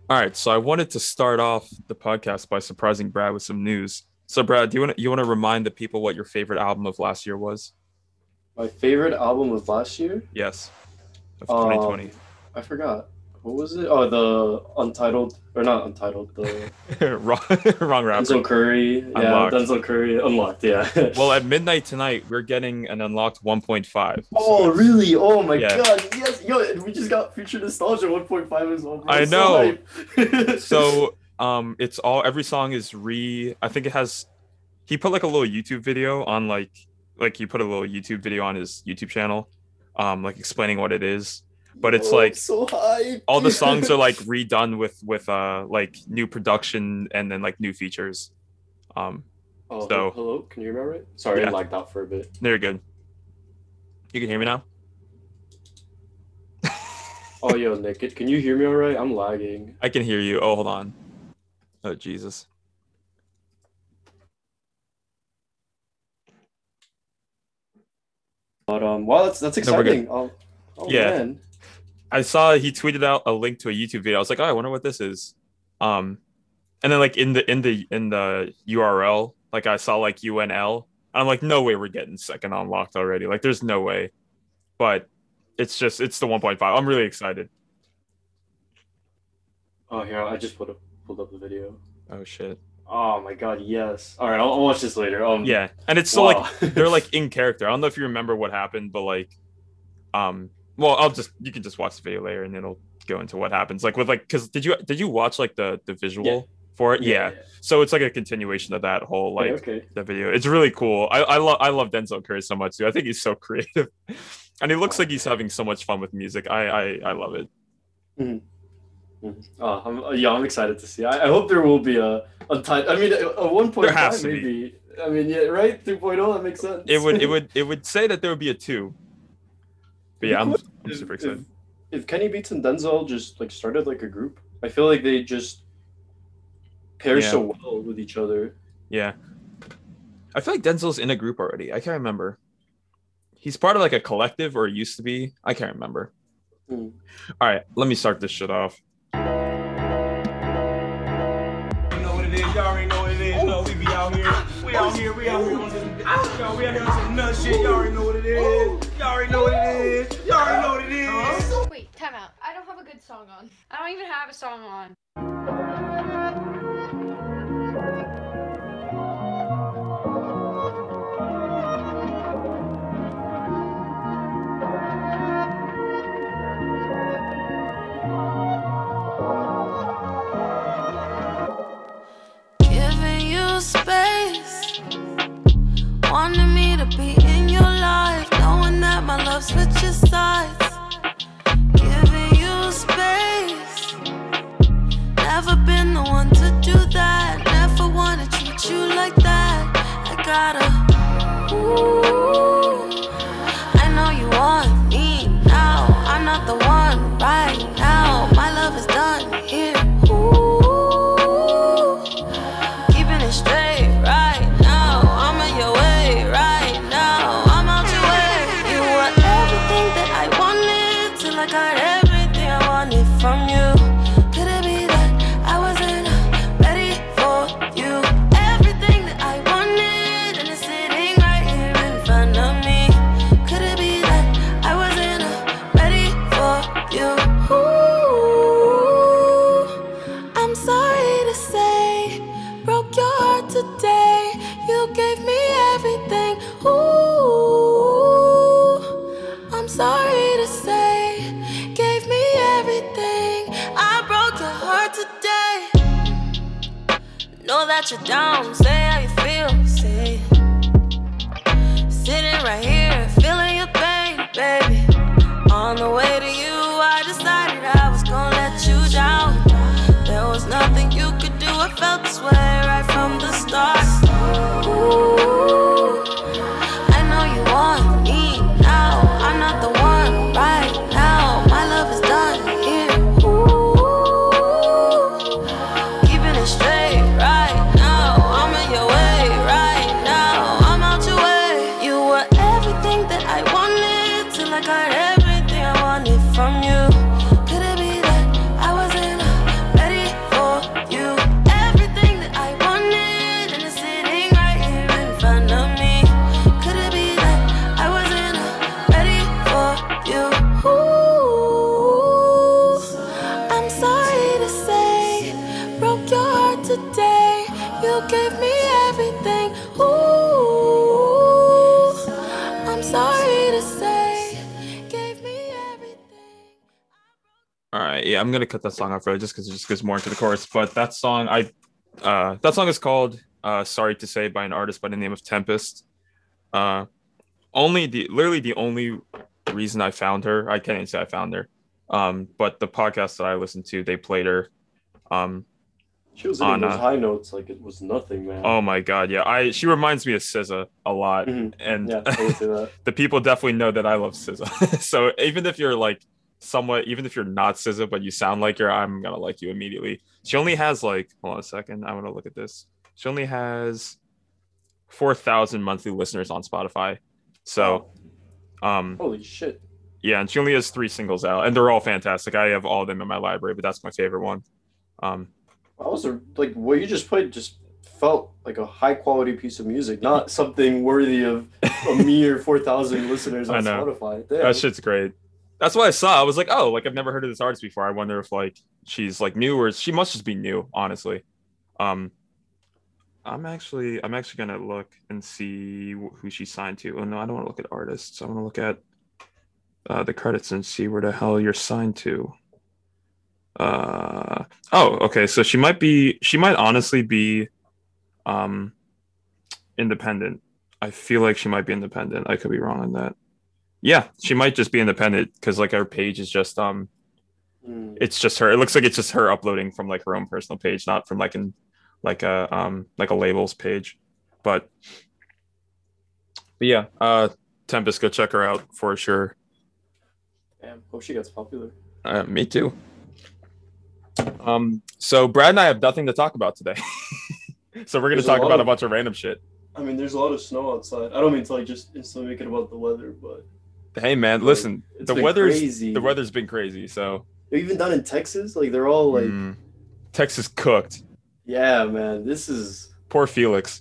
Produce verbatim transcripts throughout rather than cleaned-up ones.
All right, so I wanted to start off the podcast by surprising Brad with some news. So, Brad, do you want to you want to remind the people what your favorite album of last year was? My favorite album of last year? Yes, of Um, twenty twenty. I forgot. What was it? Oh, the Untitled or not Untitled, the wrong, wrong rapper. Denzel Curry. Yeah, Unlocked. Denzel Curry Unlocked. Yeah. Well, at midnight tonight, we're getting an unlocked one point five. So Oh, it's really? Oh my yeah, God. Yes. Yo, we just got Future Nostalgia one point five as well, bro. I So know. hype. So um, it's all every song is re. I think it has. He put like a little YouTube video on like like he put a little YouTube video on his YouTube channel, um, like explaining what it is. But it's Yo, I'm like so all the songs are hyped. like redone with with uh like new production and then like new features. Um, Oh, he- so hello? Can you hear me all right? Sorry, I yeah, lagged out for a bit. they're good. You can hear me now. Oh, yo, Nick, can can you hear me all right? I'm lagging. I can hear you. Oh, hold on. Oh, Jesus. But um, wow, that's that's No, we're good. exciting. Oh, oh Yeah, man. I saw he tweeted out a link to a YouTube video. I was like, oh, I wonder what this is. Um, and then like in the in the in the U R L, like I saw like U N L. I'm like, no way we're getting second unlocked already. Like, there's no way. But it's just it's the one point five. I'm really excited. Oh, here, I just put up pulled up the video. Oh shit. Oh my God, yes. All right, I'll, I'll watch this later. Um, Yeah, and it's still like wow. they're like in character. I don't know if you remember what happened, but like, um, well, I'll just you can just watch the video later, and it'll go into what happens. Like with like, because did you did you watch like the the Yeah, visual for it? yeah, Yeah, yeah. so it's like a continuation of that whole Okay, like okay. the video. It's really cool. I I love I love Denzel Curry so much too. I think he's so creative, and he looks Oh like he's man. having so much fun with music. I I I love it. Mhm, mhm. Oh, I'm, uh, yeah, I'm excited to see. I, I hope there will be a a time. I mean, a, a There one point five has to be. maybe. I mean, yeah, right? three That makes It sense. would it would it would say that there would be a two, but It'd be yeah, I'm cool I'm if, super if excited. if Kenny Beats and Denzel just like started like a group. I feel like they just pair Yeah, so well with each other. yeah. I feel like Denzel's in a group already. I can't remember. He's part of like a collective or used to be. I can't remember. Hmm. All right, let me start this shit off. You know what it is, y'all already know what it is. You know, we be out here. We out here, we out here on this. Y'all, we out here on some nut shit. Y'all already know what it is. Y'all already know what it is. Y'all already know what it is. Wait, time out. I don't have a good song on. I don't even have a song on. Giving you space, wanting me to be in your life, knowing that my love switches sides. Giving you space, never been the one to do that, never wanna treat you like that. I gotta, ooh, I know you want me now, I'm not the one right now. My love is done here. Ooh, keeping it straight right now. I'm in your way right now. I'm out your way. You were everything that I wanted till I got everything I wanted from you. Could it be that I wasn't ready for you? Everything that I wanted and it's sitting right here in front of me. Could it be that I wasn't ready for you? Ooh, I'm sorry to say, broke your heart today. You gave me everything. Ooh, I'm sorry to say, gave me everything. I broke your heart today. Know that you're down, say how you feel, say it. Sitting right here, feeling your pain, baby. On the way to you, I decided I was gonna let you down. There was nothing you could do, I felt this way right from the start. Ooh, I know you want me now, I'm not the one right now. My love is done here. Ooh, keeping it straight right now. I'm in your way right now. I'm out your way. You were everything that I wanted till I got everything I wanted today. You gave me everything. Ooh, I'm sorry to say, gave me everything. All right, yeah, I'm gonna cut that song off early just because it just goes more into the chorus. But that song, I, uh, that song is called uh, "Sorry to Say" by an artist by the name of Tempest. Uh, only the literally the only reason I found her, I can't even say I found her, um, but the podcast that I listened to, they played her. Um, She was hitting on, those uh, high notes like it was nothing, man. oh my god, yeah, I she reminds me of S Z A a lot, Mhm. and Yeah, I would say that. the people definitely know that I love S Z A. So even if you're like somewhat, even if you're not S Z A but you sound like her, I'm gonna like you immediately. She only has like, hold on a second, I want to look at this. She only has four thousand monthly listeners on Spotify. So, um, Holy shit. yeah, and she only has three singles out, and they're all fantastic. I have all of them in my library, but that's my favorite one. Um, I was like, what you just played just felt like a high quality piece of music, not something worthy of a mere four thousand listeners I on know. Spotify. Damn. that shit's great. That's what I saw. I was like, oh, like I've never heard of this artist before. I wonder if like she's like new or she must just be new, honestly. Um, I'm actually I'm actually gonna look and see who she signed to. Oh no, I don't want to look at artists. I want to look at uh, the credits and see where the hell you're signed to. Uh oh, okay. So she might be she might honestly be um independent. I feel like she might be independent. I could be wrong on that. Yeah, she might just be independent because like her page is just um Mm. it's just her. It looks like it's just her uploading from like her own personal page, not from like an like a um like a labels page. But but yeah, uh Tempest, go check her out for sure. Damn. Hope she gets popular. Uh, me too. Um, so Brad and I have nothing to talk about today. So we're gonna There's a talk lot about a of- bunch of random shit. I mean, there's a lot of snow outside. I don't mean to like just instantly make it about the weather, but Hey man, Like, listen, it's the been weather's crazy. the weather's been crazy. So even down in Texas, like they're all like, mm, Texas cooked. yeah, man, this is. Poor Felix.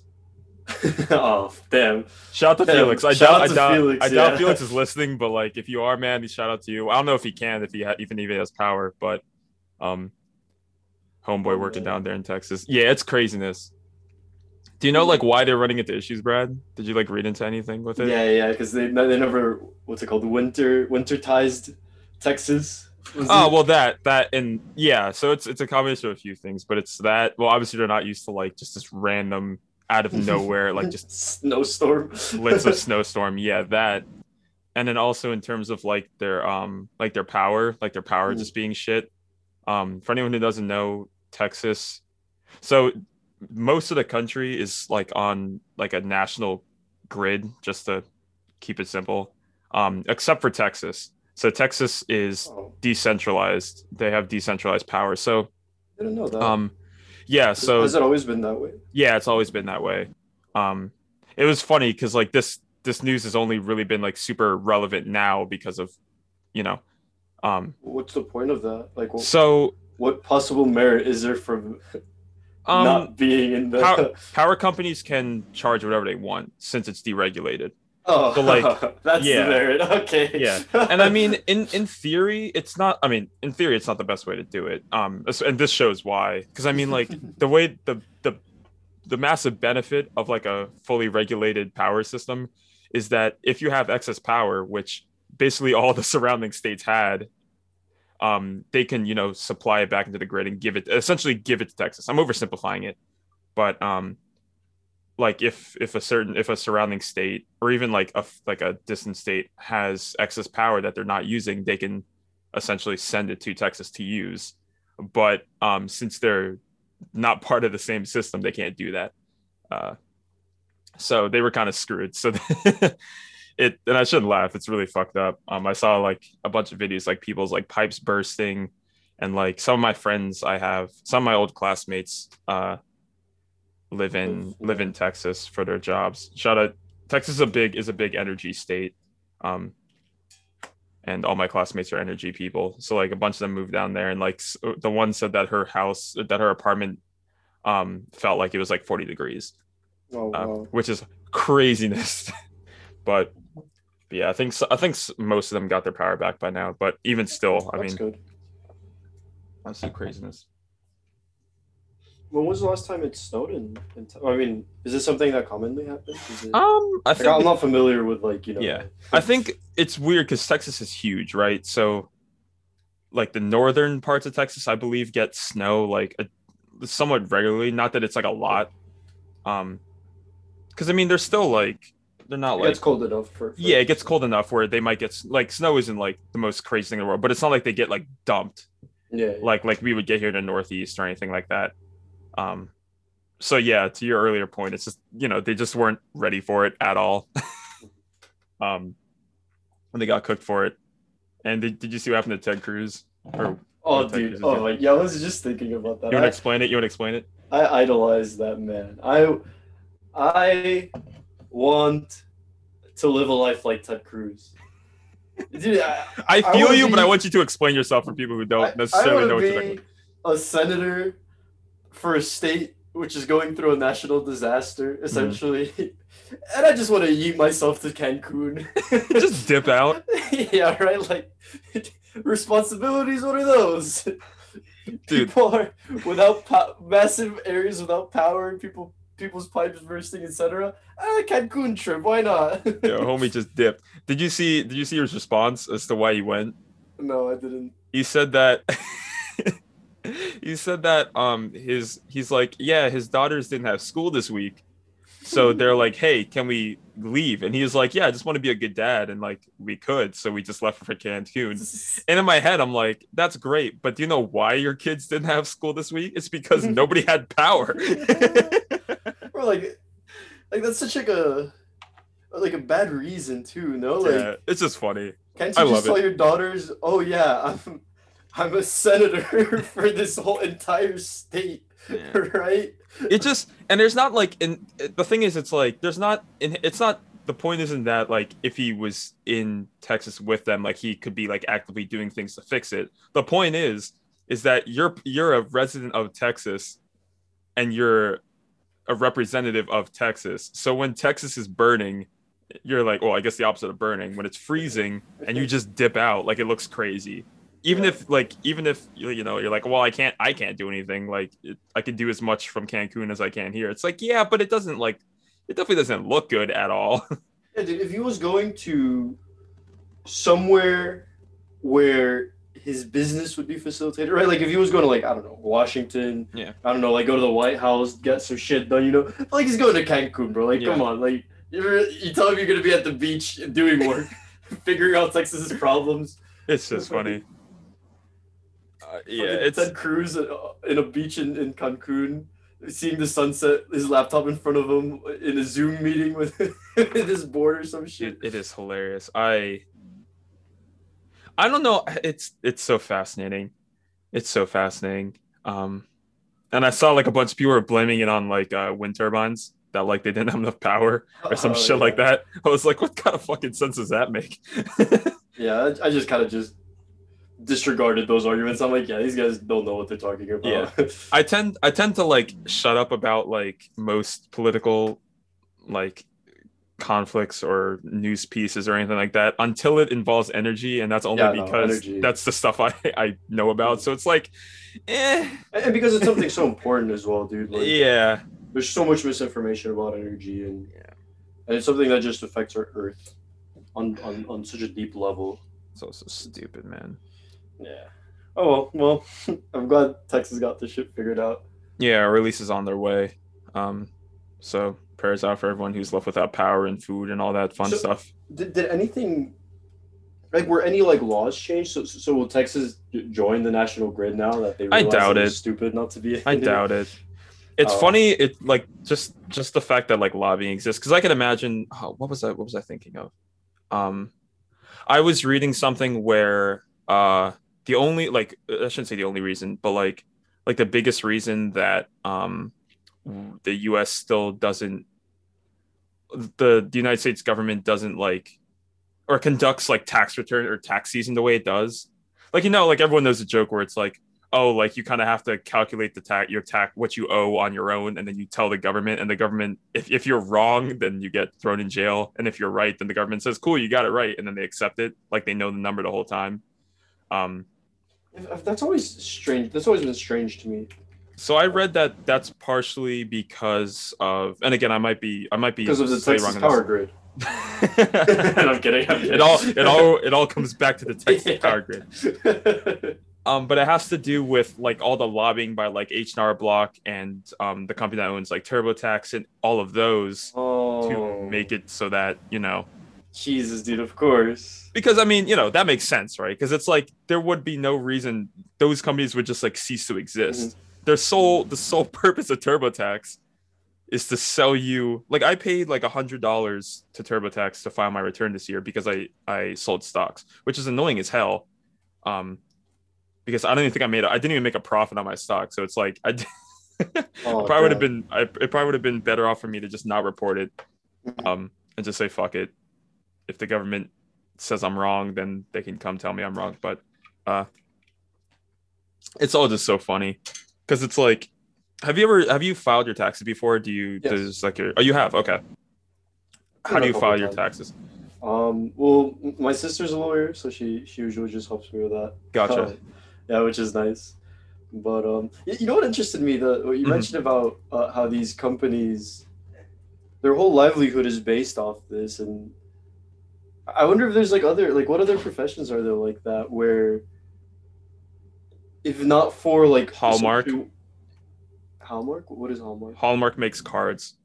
Oh damn. Shout out to Damn, Felix. I shout doubt, out I to doubt, Felix, I doubt yeah. Felix is listening, but like, if you are, man, shout out to you. I don't know if he can, if he ha- even even has power, but um, homeboy working man. down there in Texas. Yeah, it's craziness. Do you know like why they're running into issues, Brad? Did you like read into anything with it? Yeah, yeah, because they they never what's it called winter wintertized Texas. Was Oh it? well, that that and yeah. So it's it's a combination of a few things, but it's that. Well, obviously they're not used to like just this random out of nowhere like just snowstorm. blitz of snowstorm. Yeah, that. And then also in terms of like their um like their power, like their power Mm. just being shit. Um, for anyone who doesn't know, Texas. So most of the country is like on like a national grid, just to keep it simple. Um, except for Texas. So Texas is Oh, decentralized. They have decentralized power. So I didn't know that. um yeah, so Has it always been that way? yeah, it's always been that way. Um it was funny because like this this news has only really been like super relevant now because of, you know, um What's the point of that? Like, what, so what possible merit is there from um not being in the? power, power companies can charge whatever they want since it's deregulated. Oh, so, like, that's yeah. the merit. Okay. Yeah. And I mean, in in theory, it's not. I mean, in theory, it's not the best way to do it. Um, and this shows why. Because I mean, like the way the the the massive benefit of like a fully regulated power system is that if you have excess power, which basically all the surrounding states had, um, they can you know supply it back into the grid and give it essentially give it to Texas. I'm oversimplifying it, but um. Like if if a certain if a surrounding state or even like a like a distant state has excess power that they're not using, they can essentially send it to Texas to use. But um, since they're not part of the same system, they can't do that. Uh, so they were kind of screwed. So it and I shouldn't laugh. It's really fucked up. Um, I saw like a bunch of videos like people's like pipes bursting, and like some of my friends I have, some of my old classmates. Uh, live in live in Texas for their jobs. Shout out, Texas is a big is a big energy state, um and all my classmates are energy people, so like a bunch of them moved down there, and like the one said that her house that her apartment um felt like it was like forty degrees, Oh, uh, wow. which is craziness. but, but yeah, I think so, I think most of them got their power back by now, but even still, I That's mean good. that's the craziness. when was the last time it snowed in? in Te- I mean, is this something that commonly happens? Is it, Um, I like, think I'm not familiar with like you know. yeah, I think it's weird because Texas is huge, right? So like the northern parts of Texas, I believe, get snow like a, somewhat regularly. Not that it's like a lot. Um, because I mean, they're still like they're not It like gets cold enough for, for yeah, it gets cold enough where they might get s- like snow isn't like the most crazy thing in the world, but it's not like they get like dumped Yeah, yeah. like like we would get here in the Northeast or anything like that. Um, so yeah, to your earlier point, it's just you know they just weren't ready for it at all. um, when they got cooked for it. And did, did you see what happened to Ted Cruz? Or Oh, what Ted dude. Cruz is Oh, doing? my. Yeah, I was just thinking about that. You want to I, explain it? You want to explain it? I idolize that man. I I want to live a life like Ted Cruz. Dude, I, I I feel wanna you, but I be- want you to explain yourself for people who don't I, I necessarily know want what to you're talking be a senator for a state which is going through a national disaster, Mm-hmm. essentially. And I just want to eat myself to Cancun. about. Just dip out. Yeah, right? Like, responsibilities, what are those? Dude. People are without po- massive areas without power and people people's pipes bursting, et cetera. Ah, Cancun trip, why not? Yeah, homie just dipped. Did you see did you see his response as to why he went? No, I didn't. He said that he said that um his he's like, yeah, his daughters didn't have school this week. So they're like, hey, can we leave? And he was like, yeah, I just want to be a good dad. And like, we could. So we just left for Cancun. And in my head, I'm like, that's great. But do you know why your kids didn't have school this week? It's because nobody had power. Or like, like that's such like a like a bad reason too. No, like Yeah, it's just funny. can't I you love just tell it. your daughters, oh yeah, I'm I'm a senator for this whole entire state, Yeah. right? It just and there's not like in the thing is it's like there's not in it's not the point isn't that like if he was in Texas with them like he could be like actively doing things to fix it. The point is is that you're you're a resident of Texas and you're a representative of Texas. So when Texas is burning, you're like, well, I guess the opposite of burning. When it's freezing and you just dip out, like it looks crazy. Even Yeah. if like even if you you know you're like, well, I can't I can't do anything. Like it, I can do as much from Cancun as I can here. It's like, yeah, but it doesn't like it definitely doesn't look good at all. Yeah, dude, if he was going to somewhere where his business would be facilitated, right? Like if he was going to like, I don't know, Washington, Yeah. I don't know, like go to the White House, get some shit done, you know? Like he's going to Cancun, bro. Like, Yeah. come on, like you're, you tell him you're gonna be at the beach doing work, figuring out Texas's problems. It's just funny. Uh, yeah, Fucking it's Ted Cruz in in a beach in, in Cancun, seeing the sunset, his laptop in front of him in a Zoom meeting with, with his board or some shit. it, it is hilarious. I I don't know. It's it's so fascinating. It's so fascinating. Um, and I saw like a bunch of people were blaming it on like uh, wind turbines that like they didn't have enough power or some Oh, shit yeah. like that. I was like, what kind of fucking sense does that make? Yeah, I, I just kind of just disregarded those arguments. I'm like, yeah, these guys don't know what they're talking about. Yeah. I tend I tend to like shut up about like most political like conflicts or news pieces or anything like that until it involves energy, and that's only Yeah, no, because energy. that's the stuff I I know about. So it's like, eh, and because it's something so important as well, dude. Like, yeah, there's so much misinformation about energy, and Yeah. and it's something that just affects our Earth on on, on such a deep level. it's also stupid, man. Yeah. Oh well, well, I'm glad Texas got this shit figured out. Yeah, our release is on their way. Um, so prayers out for everyone who's left without power and food and all that fun So- stuff. Did, did anything like were any like laws changed? So so will Texas j- join the national grid now that they I realize doubt that it. it's stupid not to be? I doubt it. It's Oh. funny. It like just just the fact that like lobbying exists because I can imagine. Oh, what was I? What was I thinking of? Um, I was reading something where uh the only like I shouldn't say the only reason, but like like the biggest reason that um the U S still doesn't the the United States government doesn't like or conducts like tax return or tax season the way it does. Like you know, like everyone knows the joke where it's like, oh, like you kind of have to calculate the tax, your tax, what you owe on your own, and then you tell the government, and the government, if, if you're wrong, then you get thrown in jail, and if you're right, then the government says, cool, you got it right, and then they accept it, like they know the number the whole time. Um, That's always strange. That's always been strange to me. So I read that that's partially because of, and again, I might be, I might be Because of the slightly Texas wrong power on grid. this. I'm kidding. I'm kidding. It all, it all, it all comes back to the Texas Yeah. power grid. Um, but it has to do with like all the lobbying by like H and R Block and um the company that owns like TurboTax and all of those Oh, to make it so that, you know, Jesus, dude. Of course. because I mean, you know, that makes sense, right? Because it's like there would be no reason those companies would just like cease to exist. Mm-hmm. Their sole, the sole purpose of TurboTax is to sell you. Like I paid like a hundred dollars to TurboTax to file my return this year because I I sold stocks, which is annoying as hell. Um, because I don't even think I made. A, I didn't even make a profit on my stock, so it's like I. Oh, I probably would have damn. been. I, it probably would have been better off for me to just not report it, um, and just say fuck it. If the government says I'm wrong, then they can come tell me I'm wrong. But uh, it's all just so funny because it's like, have you ever have you filed your taxes before? Do you Yes. does like your? Oh, you have. Okay. How Done do a you couple file your times. taxes? Um. Well, m- my sister's a lawyer, so she she usually just helps me with that. Gotcha. Uh, yeah, which is nice. But um, y- you know what interested me? The what you Mhm. mentioned about uh, how these companies, their whole livelihood is based off this, and I wonder if there's like other like what other professions are there like that where, if not for like Hallmark? social- Hallmark? What is Hallmark? Hallmark makes cards.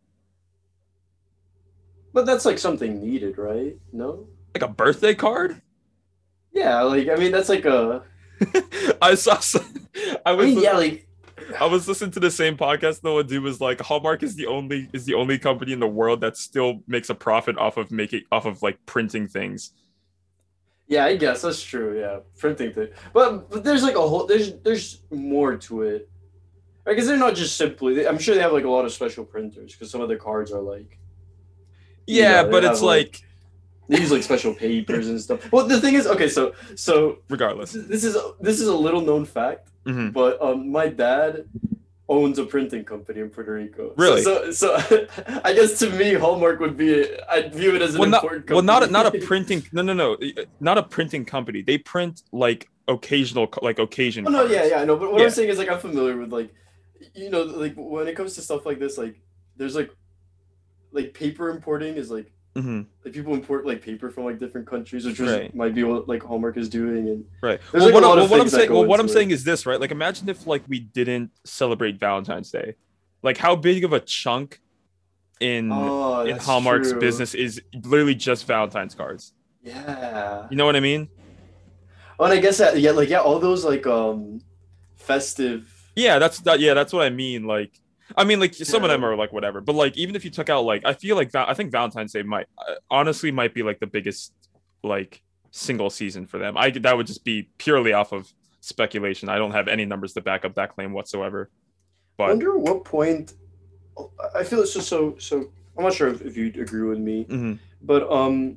But that's like something needed, right? No. Like a birthday card? Yeah, like I mean that's like a. I saw some, I I was mean, yeah, like I was listening to the same podcast though. A dude was like, Hallmark is the only is the only company in the world that still makes a profit off of making off of like printing things. yeah, I guess that's true. Yeah, printing thing, but but there's like a whole there's there's more to it. I guess they're not just simply. I'm sure they have like a lot of special printers because some of their cards are like. you Yeah, know, they but have, it's like, they use like special papers and stuff. Well, the thing is, okay, so so regardless. this is this is a little known fact, Mhm. but um, my dad owns a printing company in Puerto Rico. Really? So so, so I guess to me, Hallmark would be. I'd view it as an Well, not important. well, not a, company. not a printing. No, no, no, not a printing company. They print like occasional, like occasion. Oh no, cards. yeah, yeah, I know. But what Yeah. I'm saying is like I'm familiar with like, you know, like when it comes to stuff like this, like there's like, like paper importing is like Mhm. like people import like paper from like different countries, which was, Right. might be what like Hallmark is doing, and Right. There's, Well, like, what, a lot I- of well, what I'm things that saying, go well, what I'm into it. saying is this, right? Like, imagine if like we didn't celebrate Valentine's Day, like how big of a chunk in oh, in that's Hallmark's true. business is literally just Valentine's cards. Yeah. You know what I mean? Oh, and I guess that yeah, like yeah, all those like um festive. Yeah, that's that. Yeah, that's what I mean. Like, I mean, like some of them Yeah. are like whatever, but like even if you took out like, I feel like Val- I think Valentine's Day might uh, honestly might be like the biggest like single season for them. I that would just be purely off of speculation. I don't have any numbers to back up that claim whatsoever. I But wonder at what point. I feel it's just so so. I'm not sure if, if you'd agree with me, mhm. but um,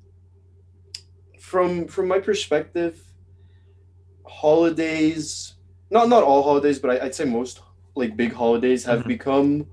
from from my perspective, holidays, not not all holidays, but I, I'd say most like big holidays have Mhm. become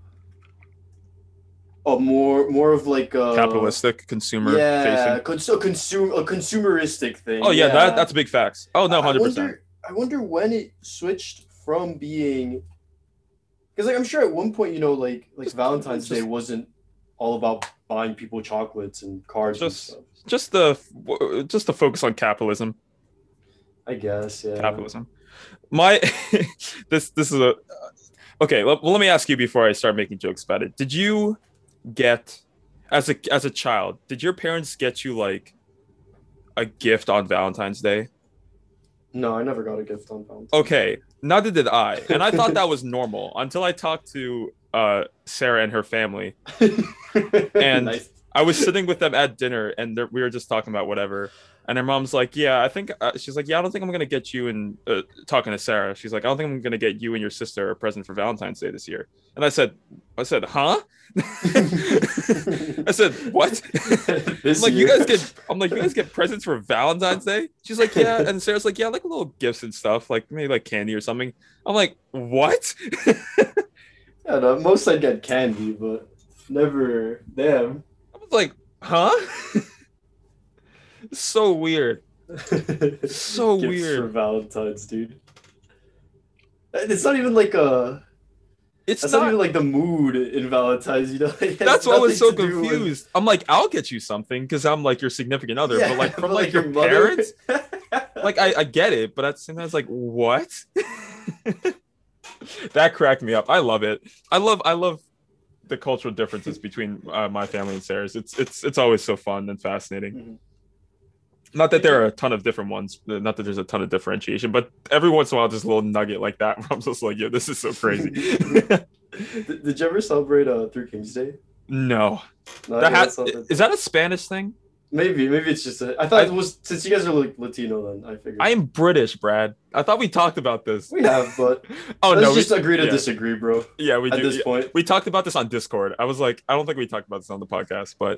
a more more of like a capitalistic consumer yeah, facing. cons- a consume a consumeristic thing. Oh yeah, that that's a big facts. Oh no, I- I hundred percent. wonder- I wonder when it switched from being, because like I'm sure at one point, you know, like like Just- Valentine's just- Day wasn't all about buying people chocolates and cards Just- and stuff. Just the just the focus on capitalism. I guess, yeah. Capitalism. My this this is a okay. Well, let me ask you before I start making jokes about it. Did you get as a as a child? Did your parents get you like a gift on Valentine's Day? No, I never got a gift on Valentine's. Okay, neither did I, and I thought that was normal until I talked to uh, Sarah and her family. And Nice. I was sitting with them at dinner, and they're- we were just talking about whatever. And her mom's like, "Yeah, I think." Uh, she's like, "Yeah, I don't think I'm gonna get you." And uh, talking to Sarah, she's like, "I don't think I'm gonna get you and your sister a present for Valentine's Day this year." And I said, "I said, huh?" I said, "What?" I'm This like, "You year. guys get." I'm like, "You guys get presents for Valentine's Day?" She's like, "Yeah." And Sarah's like, "Yeah, like little gifts and stuff, like maybe like candy or something." I'm like, "What?" Yeah, no, most I'd get candy, but never them. I was like, "Huh?" So weird. So Gifts weird. for Valentine's, dude. It's not even like a. It's That's not, not even like the mood in Valentine's, you know. It has that's why I was so nothing to do with- confused. I'm like, I'll get you something because I'm like your significant other, Yeah, but like from but, like, your, mother- parents, like I, I get it, but at the same time, it's like, what? That cracked me up. I love it. I love I love the cultural differences between uh, my family and Sarah's. It's it's it's always so fun and fascinating. Mhm. Not that there are a ton of different ones, not that there's a ton of differentiation, but every once in a while, just a little nugget like that where I'm just like, yo, this is so crazy. did, did you ever celebrate uh, Three Kings Day? No, No, that yeah, ha- that's not the- is that a Spanish thing? maybe maybe it's just a, I thought I- it was since you guys are like Latino then I figured I am British, Brad. I thought we talked about this. we have, but Oh let's no, just we, agree to yeah. disagree, bro. yeah, we At do. this Yeah. point, We talked about this on Discord. I was like, I don't think we talked about this on the podcast, but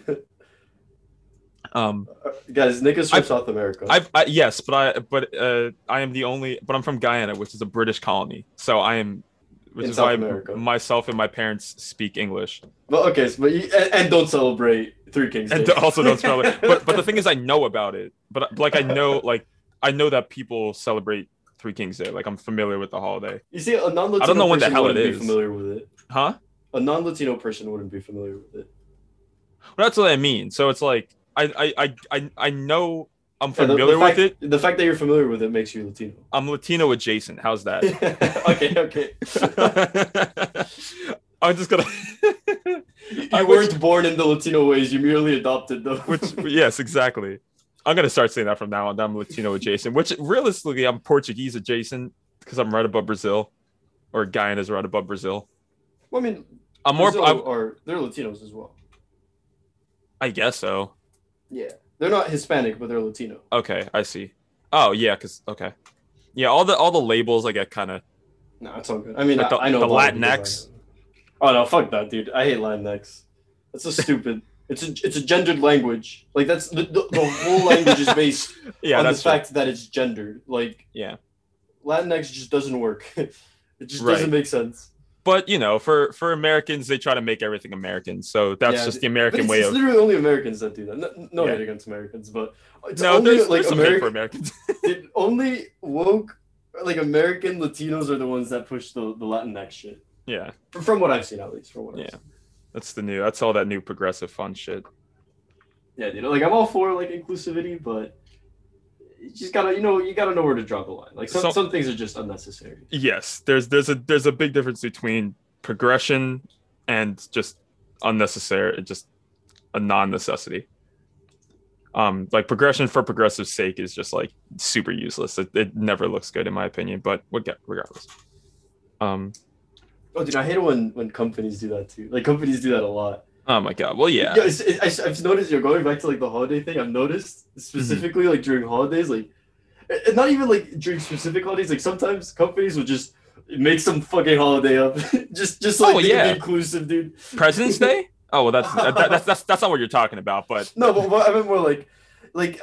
um, guys, Nick is from I've- South America. I've I, yes, but I but uh, I am the only, but I'm from Guyana, which is a British colony. So I am, which In is South why America. myself and my parents speak English. But okay, so, but you, and, and don't celebrate Three Kings And Day. also don't spell it. But but the thing is, I know about it. But like I know, like I know that people celebrate Three Kings Day. Like I'm familiar with the holiday, you see, a non-Latino I don't know when the person hell it wouldn't be is. familiar with it. huh? A non-Latino person wouldn't be familiar with it. Well, that's what I mean. So it's like I I I I, I know I'm Yeah, the- the familiar with fact- it. The fact that you're familiar with it makes you Latino. I'm Latino adjacent. How's that? okay, okay. I'm just gonna. You I weren't wish- born in the Latino ways. You merely adopted them. Which yes, exactly. I'm gonna start saying that from now on. That I'm Latino adjacent. Which realistically, I'm Portuguese adjacent because I'm right above Brazil, or Guyana's right above Brazil. Well, I mean, I'm more. Brazil I'm, are they're Latinos as well. I guess so. Yeah, they're not Hispanic, but they're Latino. Okay, I see. Oh yeah, because okay, yeah. All the all the labels I get kind of. No, it's all good. I mean, Like the- I, I know the about it because Latinx. I know. Oh no, fuck that, dude. I hate Latinx. That's so stupid. It's a it's a gendered language. Like that's the, the, the whole language is based Yeah, on the that's true. fact that it's gendered. Like Yeah. Latinx just doesn't work. It just Right. doesn't make sense. But you know, for for Americans, they try to make everything American. So that's Yeah, just the But American it's, way it's of. literally only Americans that do that. No, no Yeah. hate against Americans, but it's No, only there's, like there's some hate for American. Americans. It, only woke, like American Latinos are the ones that push the the Latinx shit. Yeah, From, from what I've seen, at least. From what I've Yeah. seen. that's the new. That's all that new progressive fun shit. Yeah, dude. Like I'm all for like inclusivity, but you just gotta, you know, you gotta know where to draw the line. Like some, So- some things are just unnecessary. Yes, there's there's a there's a big difference between progression and just unnecessary, just a non-necessity. Um, like progression for progressive's sake is just like super useless. It, it never looks good in my opinion, but we'll get regardless. Um, Oh, dude, I hate it when when companies do that too. Like companies do that a lot. oh my god. Well, yeah. Yeah, it's, it, I, I've noticed. You're going back to like the holiday thing. I've noticed specifically like during holidays, like, and not even like during specific holidays. Like sometimes companies will just make some fucking holiday up, just just like Oh, they can yeah. be inclusive, dude. President's Day? Oh well, that's that, that's that's that's not what you're talking about, but No, but, but I meant more like, like,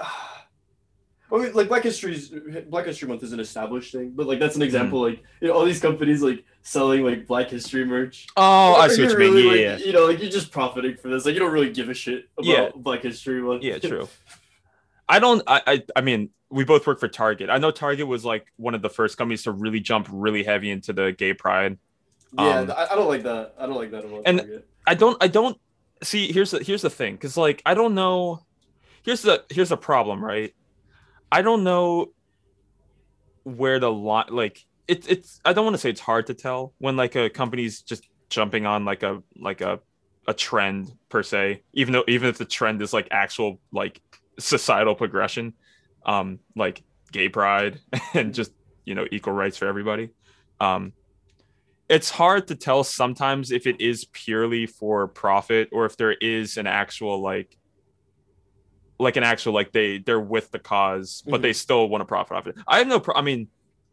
I mean, like Black History's Black History Month is an established thing, but like that's an example. Like, you know, all these companies like selling like Black History merch. oh, I Like, see what you you're mean. really, Yeah, like, yeah, You know, like you're just profiting for this. Like you don't really give a shit about Yeah. Black History Month. yeah, true. I don't. I, I I mean, we both work for Target. I know Target was like one of the first companies to really jump really heavy into the gay pride. Yeah, Um, I, I don't like that. I don't like that about and- Target. I don't I don't see here's the here's the thing because like I don't know here's the here's the problem, right? I don't know where the line like it's it's I don't want to say it's hard to tell when like a company's just jumping on like a like a a trend per se, even though even if the trend is like actual like societal progression, um like gay pride and just you know equal rights for everybody. Um it's hard to tell sometimes if it is purely for profit or if there is an actual like like an actual like they they're with the cause but Mhm. they still want to profit off it. I have no pro- I mean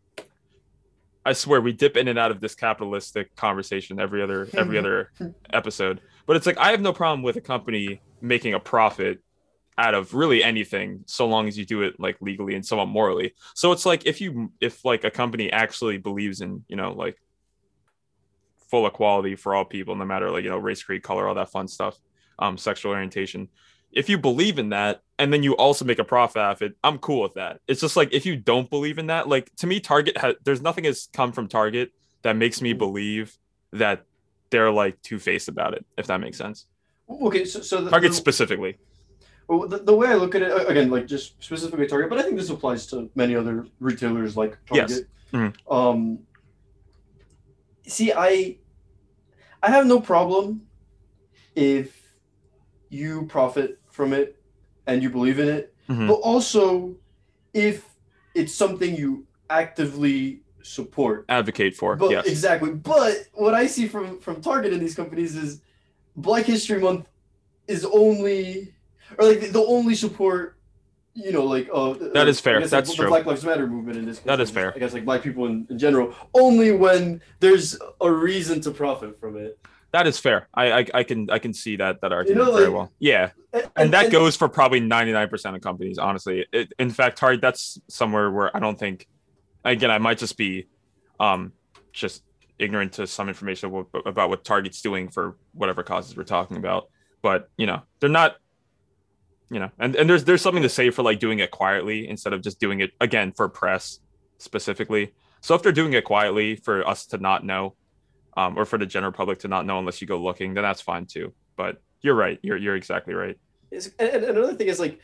I swear we dip in and out of this capitalistic conversation every other every other episode, but it's like I have no problem with a company making a profit out of really anything so long as you do it like legally and somewhat morally. So it's like if you if like a company actually believes in you know like full equality for all people, no matter like you know race, creed, color, all that fun stuff, um, sexual orientation. If you believe in that, and then you also make a profit out of it, I'm cool with that. It's just like if you don't believe in that, like to me, Target has there's nothing has come from Target that makes me believe that they're like two-faced about it, if that makes sense. Okay, so so the, Target the, specifically. well, the, the way I look at it again, like just specifically Target, but I think this applies to many other retailers like Target. Yes. Mm-hmm. Um, see, I I have no problem if you profit from it and you believe in it, Mm-hmm. but also if it's something you actively support. Advocate for. But yes. exactly. But what I see from from Target in these companies is Black History Month is only, or like the only support, you know, like uh that is fair. I guess, That's like, true. The Black Lives Matter movement in this case. That is fair. I guess like Black people in, in general, only when there's a reason to profit from it. That is fair. I I, I can I can see that that argument You know, very like- well. Yeah. And, And that and- goes for probably ninety-nine percent of companies, honestly. It, in fact, Target, that's somewhere where I don't think, again, I might just be um, just ignorant to some information w- about what Target's doing for whatever causes we're talking about. But, you know, they're not, you know, and, and there's there's something to say for like doing it quietly instead of just doing it, again, for press specifically. So if they're doing it quietly for us to not know, um, or for the general public to not know unless you go looking, then that's fine too. But you're right. You're you're exactly right. Is, and, and another thing is like,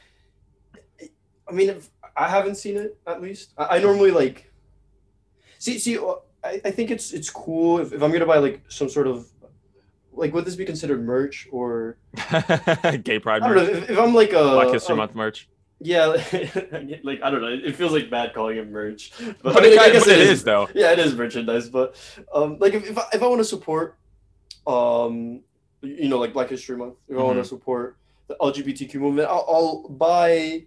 I mean, if, I haven't seen it at least. I, I normally like, see, see, uh, I, I think it's it's cool if, if I'm gonna buy like some sort of, like, would this be considered merch or? Gay pride I don't know. merch, If, if I'm like a Black History a- Month merch. yeah, like I don't know. It feels like bad calling it merch, but, But, I mean, it, I guess but it is though. Yeah, it is merchandise, but um, like if if I, if I want to support, um, you know, like Black History Month, if I want Mhm. to support the L G B T Q movement, I'll, I'll buy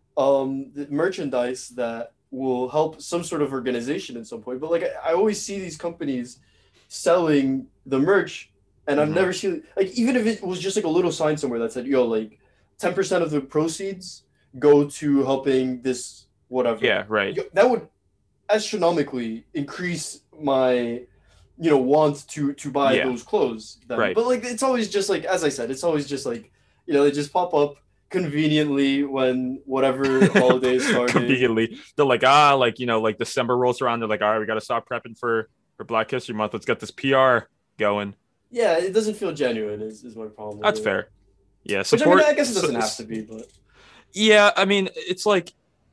um the merchandise that will help some sort of organization at some point. But like I, I always see these companies selling the merch, and I've Mhm. never seen like even if it was just like a little sign somewhere that said, "Yo, like ten percent of the proceeds go to helping this whatever." Yeah, right. Yo, that would astronomically increase my you know want to to buy Yeah. those clothes then. Right. But like it's always just like, as I said, it's always just like, you know they just pop up conveniently when whatever holiday started. Conveniently, they're like, ah, like you know, like December rolls around. They're like, all right, we got to start prepping for for Black History Month. Let's get this P R going. Yeah, it doesn't feel genuine is, is my problem with That's it. fair. Yeah, Which I support. mean, I guess it doesn't so- have to be, but Yeah, I mean, it's like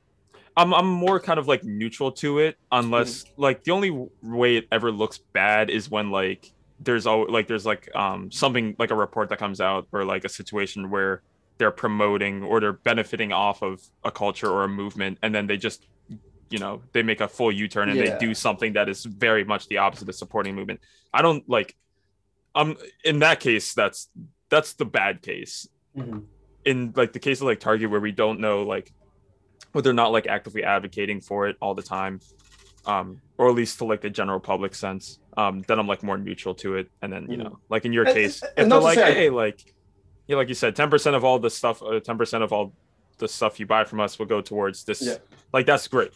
I'm I'm more kind of like neutral to it, unless like the only way it ever looks bad is when like there's all like there's like um something like a report that comes out or like a situation where they're promoting or they're benefiting off of a culture or a movement, and then they just you know they make a full U-turn and Yeah. they do something that is very much the opposite of supporting movement. I don't like um in that case that's that's the bad case. Mhm. In like the case of like Target, where we don't know like whether they're not like actively advocating for it all the time, um, or at least to like the general public sense, um, then I'm like more neutral to it. And then you know, like in your And- case, and if not they're to like, say I- hey, like, yeah, like you said, ten percent of all the stuff, uh, ten percent of all the stuff you buy from us will go towards this. Yeah. Like that's great.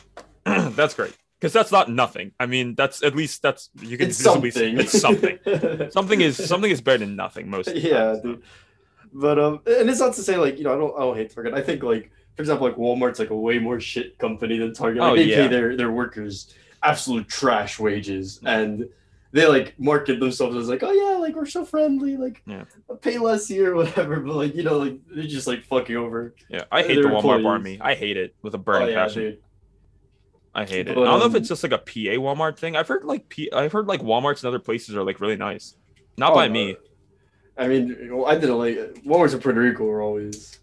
That's great because that's not nothing. I mean, that's at least that's you can It's visibly something. see it's something. Something is something is better than nothing most of the Yeah, time, so. dude. But um, and it's not to say like you know I don't I don't hate Target. I think like for example like Walmart's like a way more shit company than Target. Like, Oh, they yeah. pay their their workers absolute trash wages, and they like market themselves as like, oh yeah, like we're so friendly, like Yeah. pay less here, whatever. But like you know like they're just like fucking over. Yeah, I hate Their the Walmart employees. army. I hate it with a Oh burning yeah, passion. dude. I hate it. But, I don't know if um, it's just like a P A Walmart thing. I've heard like P. I've heard like Walmarts and other places are like really nice. Not Oh, by uh, me. I mean, well, I didn't like Walmart's in Puerto Rico were always.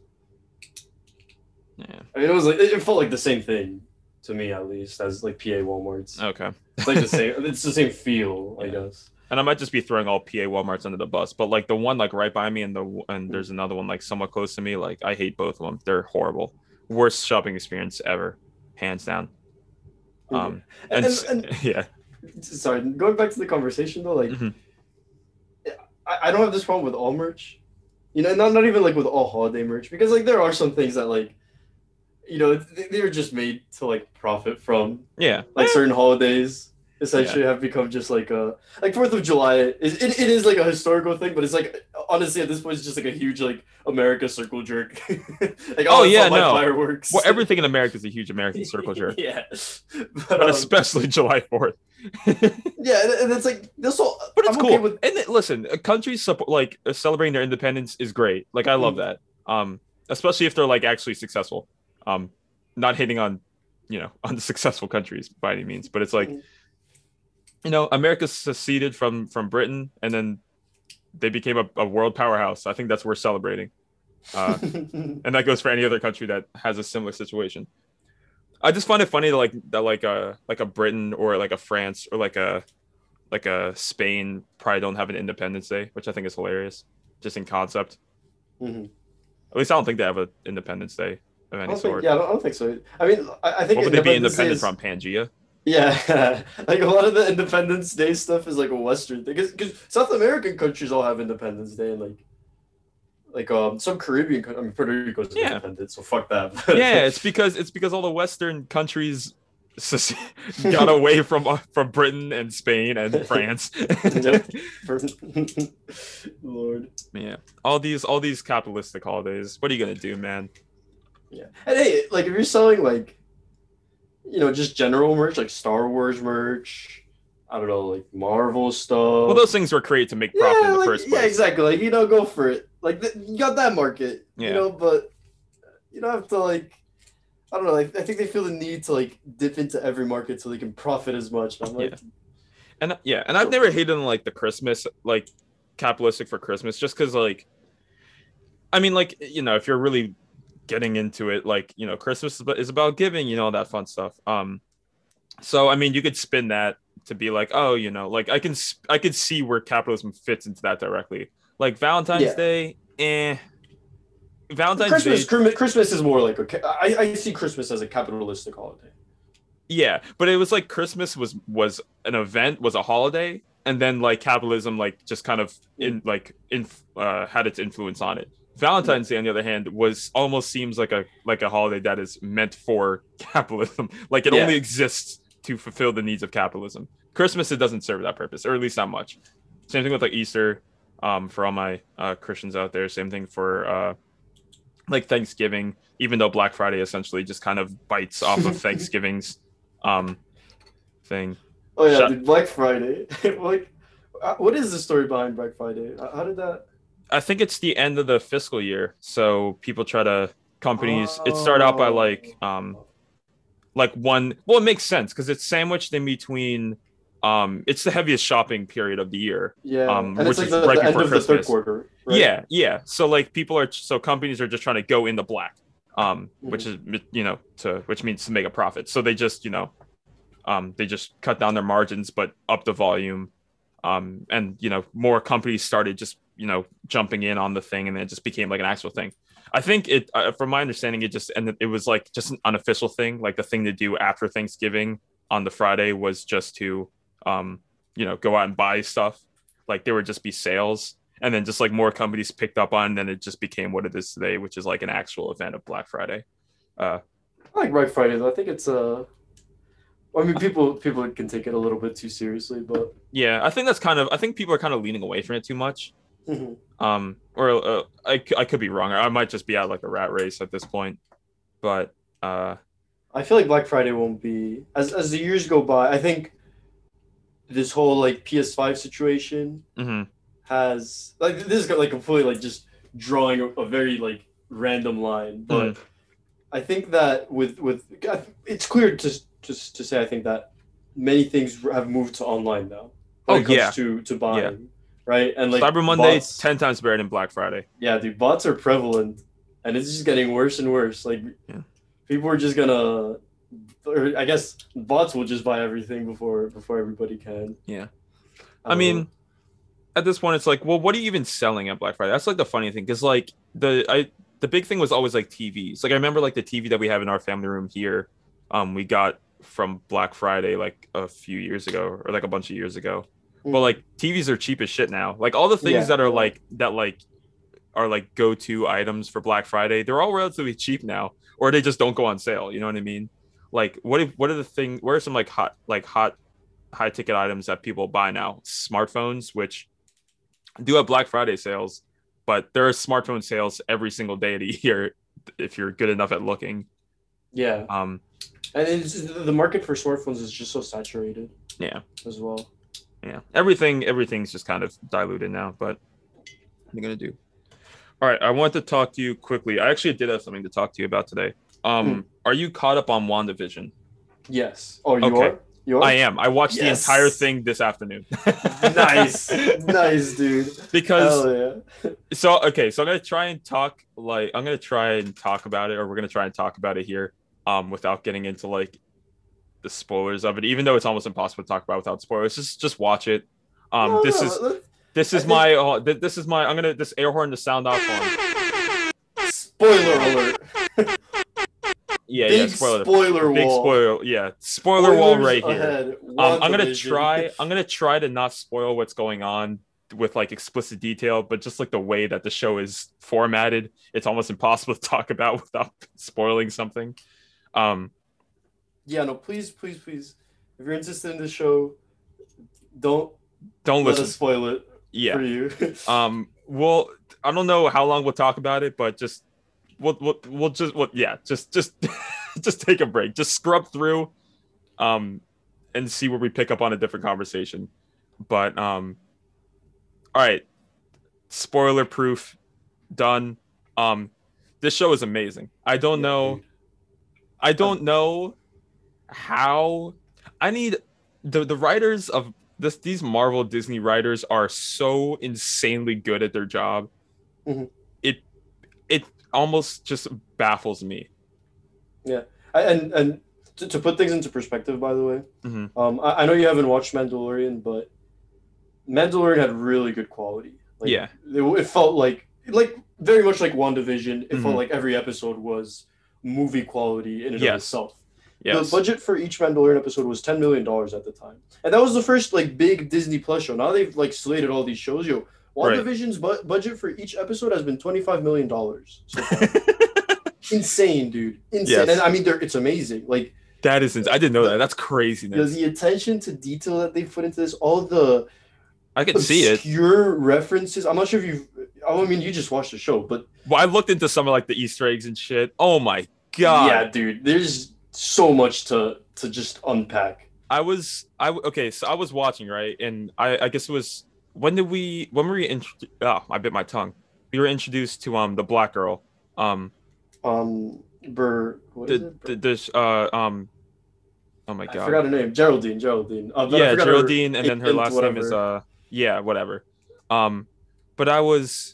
Yeah. I mean, it was like it felt like the same thing to me at least as like P A Walmart's. Okay. It's like the same. It's the same feel, I Yeah. guess. And I might just be throwing all P A Walmarts under the bus, but like the one like right by me and the and there's another one like somewhat close to me. Like I hate both of them. They're horrible. Worst shopping experience ever, hands down. Um. And, And- s- and- yeah. Sorry, going back to the conversation though, like Mhm. I, I don't have this problem with all merch. You know, not not even like with all holiday merch, because like there are some things that like, you know, they, they were just made to like profit from, Yeah. like certain holidays. essentially have become just like a like Fourth of July. It, it, it is like a historical thing, but it's like honestly at this point it's just like a huge like America circle jerk. Like Oh oh, it's yeah, all my no. fireworks. Well, everything in America is a huge American circle jerk, Yeah, but, but um, especially July fourth. yeah, and, and it's like this whole. But it's I'm cool. okay with And it- listen, uh, countries support like uh, celebrating their independence is great. Like I love Mm. that. Um, especially if they're like actually successful. Um, not hating on, you know, on the successful countries by any means, but it's like, Mm. you know, America seceded from from Britain, and then they became a, a world powerhouse. I think that's worth celebrating. Uh, and that goes for any other country that has a similar situation. I just find it funny that like that like a like a Britain or like a France or like a like a Spain probably don't have an Independence Day, which I think is hilarious, just in concept. Mhm. At least I don't think they have an Independence Day of I any don't sort. think, yeah, I don't, I don't think so. I mean, I, I think What would they be Independence Day independent is- from? Pangea? Yeah, like a lot of the Independence Day stuff is like a Western thing because South American countries all have Independence Day and like like um some Caribbean coun- I mean Puerto Rico's Yeah. independent, so fuck that. Yeah, it's because it's because all the Western countries sec- got away from uh, from Britain and Spain and France. Yep. Lord. Yeah, all these all these capitalistic holidays. What are you gonna do, man? Yeah. And hey, like if you're selling like you know, just general merch, like Star Wars merch, I don't know, like Marvel stuff. Well, those things were created to make profit yeah, in the like, first yeah, place. exactly. Like you know, go for it. Like th- you got that market, Yeah. you know, but you don't have to like. I don't know. Like, I think they feel the need to like dip into every market so they can profit as much. And I'm like, Yeah. And yeah, and I've never hated on like the Christmas like capitalistic for Christmas just because like, I mean like you know if you're really getting into it like you know Christmas is about- is about giving, you know, all that fun stuff. Um, so I mean you could spin that to be like, oh, you know, like I can s- I could see where capitalism fits into that directly. Like Valentine's Yeah. Day, eh. Valentine's Christmas. Day, Christmas Christmas is more like a. ca- I, I see Christmas as a capitalistic holiday. yeah, but it was like Christmas was was an event, was a holiday, and then like capitalism like just kind of in like in uh, had its influence on it. Valentine's Day, on the other hand, was almost seems like a like a holiday that is meant for capitalism. Like it Yeah. only exists to fulfill the needs of capitalism. Christmas, it doesn't serve that purpose, or at least not much. Same thing with like Easter, um, for all my uh, Christians out there. Same thing for uh, like Thanksgiving, even though Black Friday essentially just kind of bites off of Thanksgiving's um thing. Oh yeah, Shut- dude, Black Friday. Like, uh, what is the story behind Black Friday? How how did that? I think it's the end of the fiscal year, so people try to companies. It started out by like um like one. Well, it makes sense because it's sandwiched in between. Um, it's the heaviest shopping period of the year. Yeah, um, and which it's like is the, right the end before of the third Christmas. quarter. Right? Yeah, yeah. So like people are so companies are just trying to go into black, um, which is you know to which means to make a profit. So they just you know, um, they just cut down their margins but up the volume, um, and you know more companies started just you know jumping in on the thing, and then it just became like an actual thing. I think it, uh, from my understanding, it just and it was like just an unofficial thing. Like the thing to do after Thanksgiving on the Friday was just to, um, you know, go out and buy stuff. Like there would just be sales, and then just like more companies picked up on, and then it just became what it is today, which is like an actual event of Black Friday. Uh, I like Black Friday though. I think it's uh. I mean, people people can take it a little bit too seriously, but yeah, I think that's kind of. I think people are kind of leaning away from it too much. Mhm. Um, or uh, I I could be wrong. I might just be at like a rat race at this point, but uh. I feel like Black Friday won't be as as the years go by. I think this whole like P S five situation mhm. has like this is like completely like just drawing a, a very like random line, but I think that with with it's clear to just to say I think that many things have moved to online now. When Oh, it comes yeah. to to buying, Yeah. right? And like Cyber Monday, bots- ten times better than Black Friday. yeah, dude, bots are prevalent, and it's just getting worse and worse. Like, Yeah. people are just gonna, or I guess bots will just buy everything before before everybody can. Yeah. Um, I mean, at this point, it's like, well, what are you even selling at Black Friday? That's like the funny thing, because like the I the big thing was always like T Vs. Like I remember like the T V that we have in our family room here, um, we got from Black Friday like a few years ago, or like a bunch of years ago. But like T Vs are cheap as shit now. Like all the things Yeah. that are like that like are like go-to items for Black Friday, they're all relatively cheap now, or they just don't go on sale. You know what I mean? Like what if what are the thing? What are some like hot like hot high ticket items that people buy now. Smartphones, which do have Black Friday sales, but there are smartphone sales every single day of the year if you're good enough at looking. Yeah. Um, and it's, the market for smartphones is just so saturated. Yeah. As well. Yeah. Everything, everything's just kind of diluted now, but what are you gonna do? All right, I want to talk to you quickly. I actually did have something to talk to you about today. Um, hmm. Are you caught up on WandaVision? Yes. Oh, you okay. are? You are? I am. I watched yes. the entire thing this afternoon. Nice. Nice, dude. Because yeah. so okay, so I'm gonna try and talk like I'm gonna try and talk about it, or we're gonna try and talk about it here, um, without getting into like the spoilers of it, even though it's almost impossible to talk about without spoilers. Just just watch it. Um, no, this no, is let's... This is think... my. Uh, this is my. I'm gonna this air horn to sound off on. Spoiler alert. Yeah, Big yeah. Spoiler. Spoiler Big wall. spoiler. Yeah, spoiler Spoilers wall right here. Um, I'm gonna division. try. I'm gonna try to not spoil what's going on with like explicit detail, but just like the way that the show is formatted, it's almost impossible to talk about without spoiling something. Um. Yeah. No. Please. Please. Please. If you're interested in the show, don't. Don't let listen. us spoil it. Yeah. For you. um. Well, I don't know how long we'll talk about it, but just we'll we'll, we'll just well, yeah, just just just take a break. Just scrub through, um, and see where we pick up on a different conversation. But um, all right, spoiler proof, done. Um, this show is amazing. I don't yeah, know. Dude. I don't know how. I need the the writers of. This, these Marvel Disney writers are so insanely good at their job. Mm-hmm. It it almost just baffles me. Yeah, I, and and to, to put things into perspective, by the way, mm-hmm. um, I, I know you haven't watched Mandalorian, but Mandalorian had really good quality. Like, yeah, it, it felt like like very much like WandaVision. It mm-hmm. felt like every episode was movie quality in and yes. of itself. Yes. The budget for each Mandalorian episode was ten million dollars at the time. And that was the first like big Disney Plus show. Now they've like slated all these shows. Yo, WandaVision's right. bu- budget for each episode has been twenty-five million dollars so far. Insane, dude. Insane. Yes. And I mean, it's amazing. Like that is insane. I didn't know that. That's craziness. The, the attention to detail that they put into this, all the I can see it. Obscure references. I'm not sure if you've I mean you just watched the show, but well, I looked into some of like the Easter eggs and shit. Oh my god. Yeah, dude. There's so much to to just unpack. I was I okay, so I was watching, right, and I I guess it was when did we when were we introduced? Oh, I bit my tongue. We were introduced to um the black girl, um, um, Bur what the, is it? The, this uh um, oh my god, I forgot her name. Geraldine. Geraldine. Uh, yeah, Geraldine, her, and then her last whatever. name is uh yeah whatever, um, but I was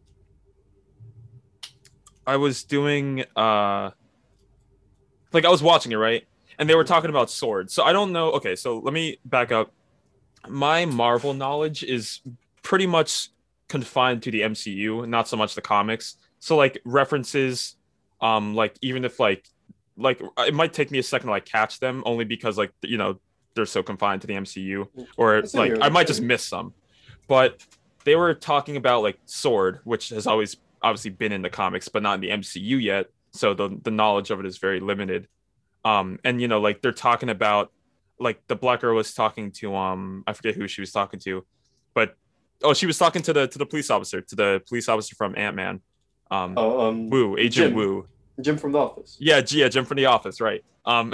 I was doing uh. Like I was watching it, right? And they were talking about swords. So I don't know. Okay, so let me back up. My Marvel knowledge is pretty much confined to the M C U, not so much the comics. So like references, um, like even if like, like it might take me a second to like catch them, only because like you know they're so confined to the M C U, or That's like I might just miss some. But they were talking about like sword, which has always obviously been in the comics, but not in the M C U yet. So the the knowledge of it is very limited. Um, and you know, like they're talking about, like the black girl was talking to um, I forget who she was talking to, but oh, she was talking to the to the police officer, to the police officer from Ant-Man. Um, oh, um, Wu, Agent Jim. Wu. Jim from The Office. Yeah, yeah, Jim from The Office, right? Um,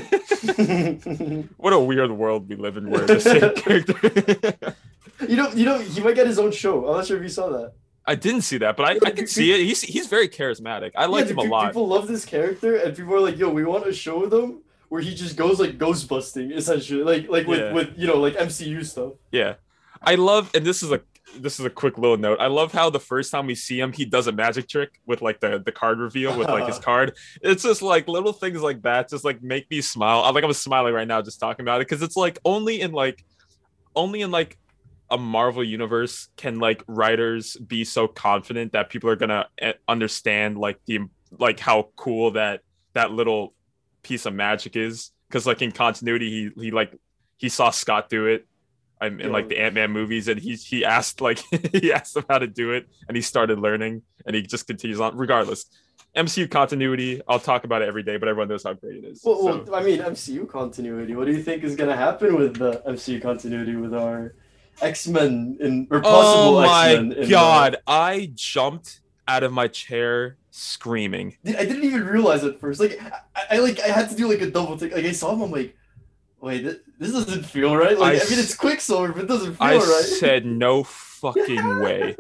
what a weird world we live in, where the same character. you know, you know, he might get his own show. I'm not sure if you saw that. I didn't see that, but I, I can see it. He's he's very charismatic. I like yeah, him a dude, lot. People love this character, and people are like, "Yo, we want to show them where he just goes like ghost busting, essentially, like like with, Yeah. with you know like M C U stuff." Yeah, I love, and this is a this is a quick little note. I love how the first time we see him, he does a magic trick with like the the card reveal with like his card. It's just like little things like that, just like make me smile. I like I'm smiling right now just talking about it, because it's like only in like only in like a Marvel universe can like writers be so confident that people are gonna eh, understand like the like how cool that that little piece of magic is. Because like in continuity, he he like he saw Scott do it in, in like the Ant-Man movies, and he he asked like he asked him how to do it, and he started learning, and he just continues on regardless. M C U continuity. I'll talk about it every day, but everyone knows how great it is. Well, so. well, I mean, M C U continuity. What do you think is gonna happen with the M C U continuity with our X-Men in or possible Oh my X-Men? in god! I jumped out of my chair screaming. The... I didn't even realize at first. Like, I, I like I had to do like a double take. Like, I saw him. I'm like, wait, this, this doesn't feel right. Like, I, I I mean, it's Quicksilver, but it doesn't feel I right. said no fucking way.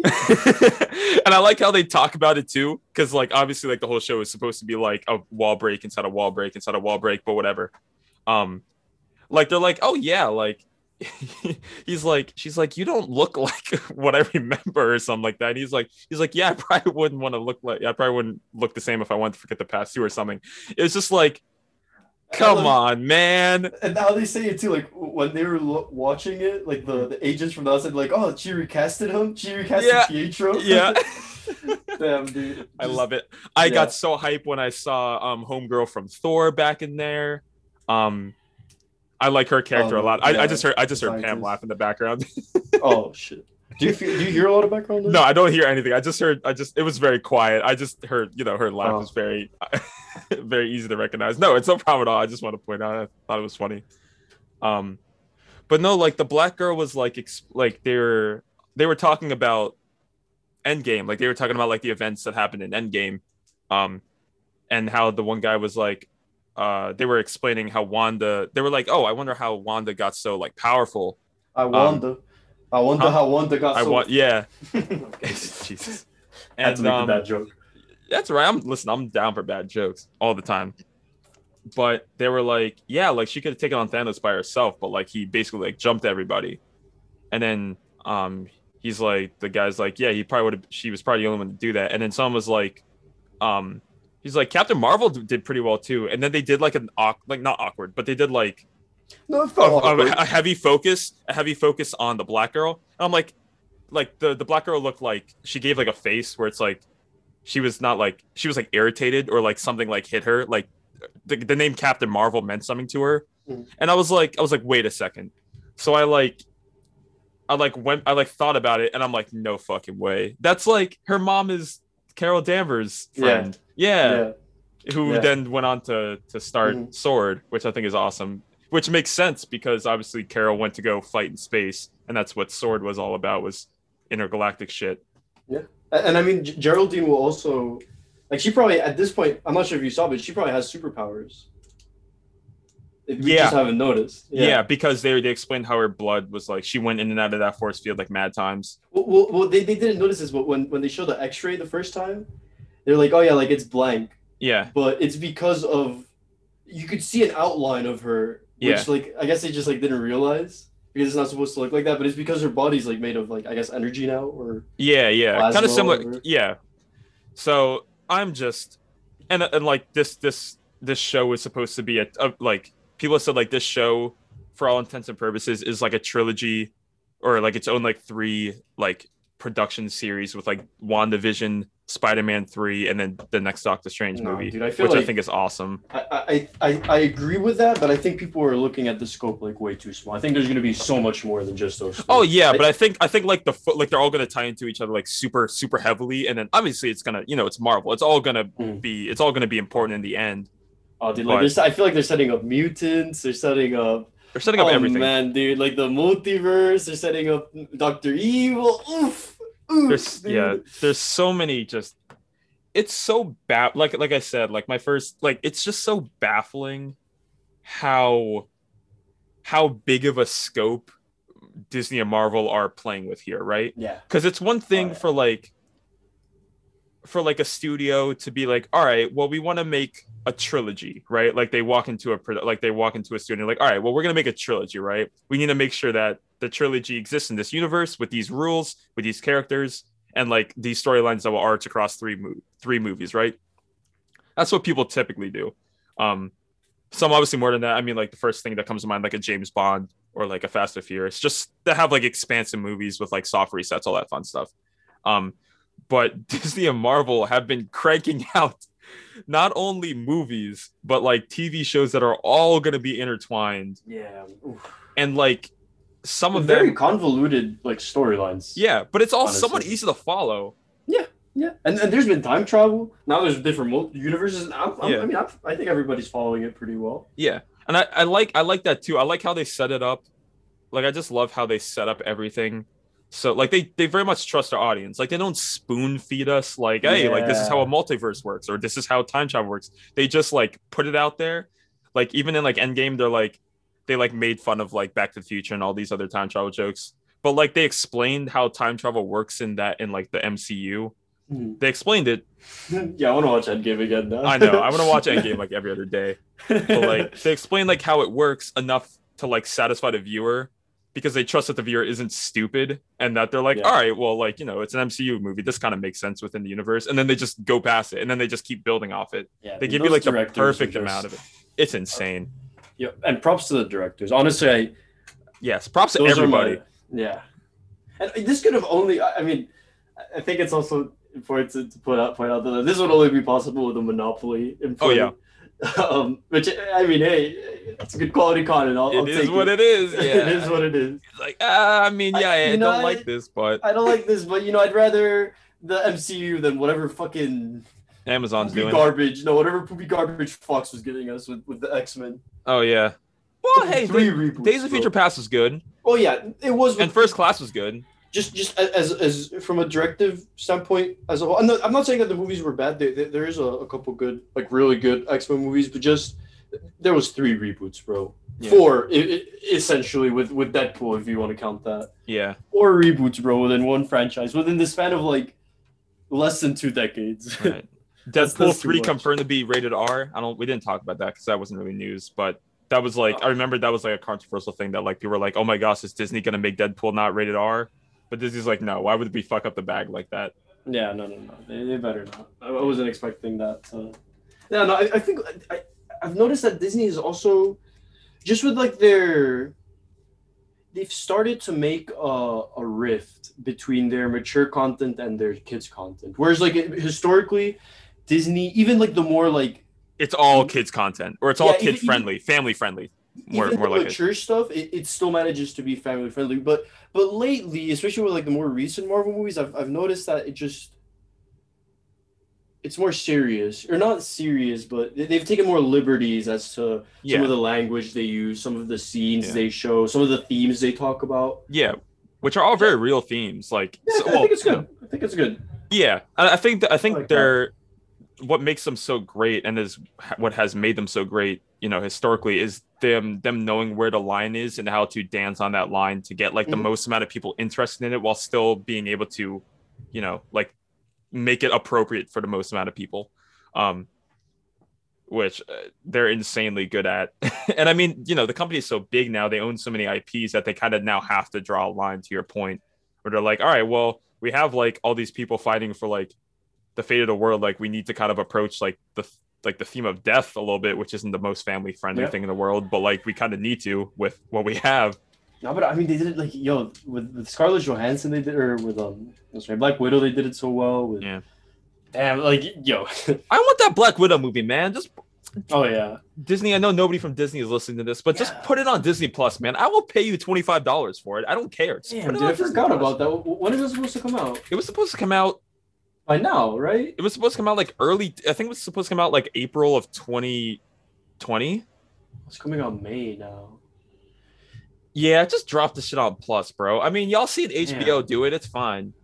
And I like how they talk about it too, because like obviously like the whole show is supposed to be like a wall break inside a wall break inside a wall break, but whatever. Um, like they're like, oh yeah, like he's like, she's like, you don't look like what I remember or something like that. And he's like, he's like, yeah, I probably wouldn't want to look like, I probably wouldn't look the same if I wanted to forget the past too or something. It was just like, come love, on, man. And how they say it too, like when they were lo- watching it, like the, the agents from the outside, like, oh, she recasted him. She recasted Yeah. Pietro. Yeah. Damn, dude. Just, I love it. I yeah. got so hyped when I saw um Homegirl from Thor back in there. Um, I like her character Oh, a lot. I, yeah. I just heard I just heard Pam Scientist. laugh in the background. Oh shit. Do you feel, do you hear a lot of background noise? No, I don't hear anything. I just heard. I just it was very quiet. I just heard you know her laugh Oh. was very very easy to recognize. No, it's no problem at all. I just want to point out. I thought it was funny. Um, but no, like the black girl was like ex- like they were they were talking about Endgame. Like they were talking about like the events that happened in Endgame, um, and how the one guy was like, uh, they were explaining how Wanda. They were like, oh, I wonder how Wanda got so like powerful. I wonder. I wonder huh? how Wanda got I so. want, yeah. Okay. Jesus. I had to And make um, a bad joke. that's right. I'm listen. I'm down for bad jokes all the time. But they were like, yeah, like she could have taken on Thanos by herself, but like he basically like jumped everybody. And then um he's like, the guy's like, yeah, he probably would have. She was probably the only one to do that. And then someone was like, um, he's like, Captain Marvel d- did pretty well too. And then they did like an awk, like not awkward, but they did like No, it a, felt a, awkward. a heavy focus, a heavy focus on the black girl. And I'm like, like the the black girl looked like she gave like a face where it's like she was not like she was like irritated or like something like hit her. Like the, the name Captain Marvel meant something to her. Mhm. And I was like, I was like, wait a second. So I like I like went I like thought about it and I'm like, no fucking way. That's like her mom is Carol Danvers' friend. Yeah. Yeah. Who Yeah. then went on to to start Mhm. Sword, which I think is awesome. Which makes sense because obviously Carol went to go fight in space, and that's what Sword was all about, was intergalactic shit. And, and I mean, G- Geraldine will also, like, she probably at this point, I'm not sure if you saw, but she probably has superpowers. If we Yeah. just haven't noticed. Yeah. because they they explained how her blood was like she went in and out of that force field like mad times. Well, well, well they, they didn't notice this, but when, when they showed the X-ray the first time, they're like, oh yeah, like it's blank, Yeah, but it's because of you could see an outline of her, which Yeah. like I guess they just like didn't realize because it's not supposed to look like that, but it's because her body's like made of like I guess energy now or yeah, yeah, Plasma kind of or similar. whatever. Yeah. So I'm just and and like this this this show is supposed to be a, a like people said like this show for all intents and purposes is like a trilogy or like its own like three like production series with like WandaVision, Spider-Man three, and then the next Doctor Strange No, movie, dude, I feel which I like- think is awesome. I, I, I, I agree with that, but I think people are looking at the scope like way too small. I think there's going to be so much more than just those. Oh three. yeah, I- but I think I think like the fo- like they're all gonna tie into each other like super super heavily, and then obviously it's gonna you know it's Marvel, it's all gonna Mm. be it's all gonna be important in the end. oh, dude, like but- there's, I feel like they're setting up mutants. They're setting up. They're setting up oh everything. man, dude, like the multiverse. They're setting up Doctor Evil. Oof, oof. There's dude. yeah, there's so many just it's so bad like like I said, like my first like it's just so baffling how how big of a scope Disney and Marvel are playing with here, right? yeah. Because it's one thing Oh, yeah. for like for like a studio to be like, all right, well, we want to make a trilogy, right? Like they walk into a produ- like they walk into a studio, like, all right, well, we're gonna make a trilogy, right? We need to make sure that the trilogy exists in this universe with these rules, with these characters, and like these storylines that will arch across three mo- three movies, right? That's what people typically do. Um, some obviously more than that. I mean, like the first thing that comes to mind, like a James Bond or like a Fast and Furious, just to have like expansive movies with like soft resets, all that fun stuff. Um, but Disney and Marvel have been cranking out not only movies, but like T V shows that are all going to be intertwined. Yeah. Oof. And like some of Very them, convoluted like storylines. yeah, but it's all honestly. somewhat easy to follow. Yeah. Yeah, and, and there's been time travel. Now there's different mul- universes. And I'm, I'm, Yeah. I mean, I'm, I think everybody's following it pretty well. Yeah, and I, I like I like that too. I like how they set it up. Like I just love how they set up everything. So like they they very much trust their audience. Like they don't spoon feed us like, hey, like this is how a Yeah. multiverse works or this is how time travel works. They just like put it out there. Like even in like Endgame, they're like they like made fun of like Back to the Future and all these other time travel jokes. But like they explained how time travel works in that in like the M C U. Mhm. They explained it. Yeah, I want to watch Endgame again now. I know. I want to watch Endgame like every other day. But like they explain like how it works enough to like satisfy the viewer because they trust that the viewer isn't stupid and that they're like, Yeah. all right, well, like, you know, it's an M C U movie. This kind of makes sense within the universe. And then they just go past it and then they just keep building off it. yeah, They give those you like the directors perfect are just- amount of it. It's insane. Yeah, and props to the directors. Honestly, I Yes. Props to those are everybody. my- yeah, and this could have only. I I mean, I think it's also important to, to put out point out that this would only be possible with a monopoly. In Oh, play. yeah. Um, which I mean, hey, it's good quality content. I'll, I'll It is take what it is. Yeah. it is what it is. It's like, uh, I mean, yeah, I- I, you know, don't I- like this, but I don't like this, but you know, I'd rather the M C U than whatever fucking Amazon's poopy doing. garbage. No, whatever poopy garbage Fox was getting us with, with the X Men. Oh, yeah. Well, hey, Three Day- reboots, Days of bro. Future Past was good. Oh yeah, it was. And First Class was good. just just as as from a directive standpoint as a whole. I'm not, I'm not saying that the movies were bad. There, there, there is a, a couple good, like really good X Men movies, but just there was three reboots, bro. Yeah. Four, i i essentially, with with Deadpool, if you want to count that. Yeah. Four reboots, bro, within one franchise, within the span of like less than two decades. Right. That's- Deadpool that's too three much. confirmed to be rated R. I don't. We didn't talk about that because that wasn't really news. But that was like I remember that was like a controversial thing that like people were like, "Oh my gosh, is Disney gonna make Deadpool not rated R?" But Disney's like, "No, why would we fuck up the bag like that?" Yeah, no, no, no. They, they better not. I, I wasn't expecting that. Uh... Yeah, no, I, I think I, I've noticed that Disney is also just with like their. They've started to make a, a rift between their mature content and their kids content. Whereas like historically, Disney, even like the more like It's all kids content, or it's all Yeah, even- kid friendly, family friendly. More, even more the like it. mature stuff, it, it still manages to be family friendly. But but lately, especially with like the more recent Marvel movies, I've I've noticed that it just it's more serious, or not serious, but they- they've taken more liberties as to some Yeah, of the language they use, some of the scenes Yeah. they show, some of the themes they talk about. yeah, which are all very real themes. Like, Yeah, so- I well, think it's you good. know, I think it's good. Yeah, I I think that I think like that. they're what makes them so great, and is what has made them so great. You know, historically, is them them knowing where the line is and how to dance on that line to get like the Mhm. most amount of people interested in it, while still being able to, you know, like make it appropriate for the most amount of people. Um, which uh, they're insanely good at. And I mean, you know, the company is so big now; they own so many I Ps that they kind of now have to draw a line. To your point, where they're like, all right, well, we have like all these people fighting for like the fate of the world. Like we need to kind of approach like the like the theme of death a little bit, which isn't the most family friendly Yeah. thing in the world, but like we kind of need to with what we have. No, but I mean, they did it like yo with, with Scarlett Johansson. They did, or with um, sorry, Black Widow. They did it so well. With, Yeah. Damn, like yo. I want that Black Widow movie, man. Just Oh yeah. Disney. I know nobody from Disney is listening to this, but just Yeah. put it on Disney Plus, man. I will pay you twenty-five dollars for it. I don't care. Just Damn, put it dude, on I Disney forgot Plus. about that. W- When is it supposed to come out? It was supposed to come out. By now, right? It was supposed to come out like early. I think it was supposed to come out like April of twenty twenty. It's coming out May now. Yeah, just drop the shit on Plus, bro. I mean, y'all see H B O Yeah. do it. It's fine.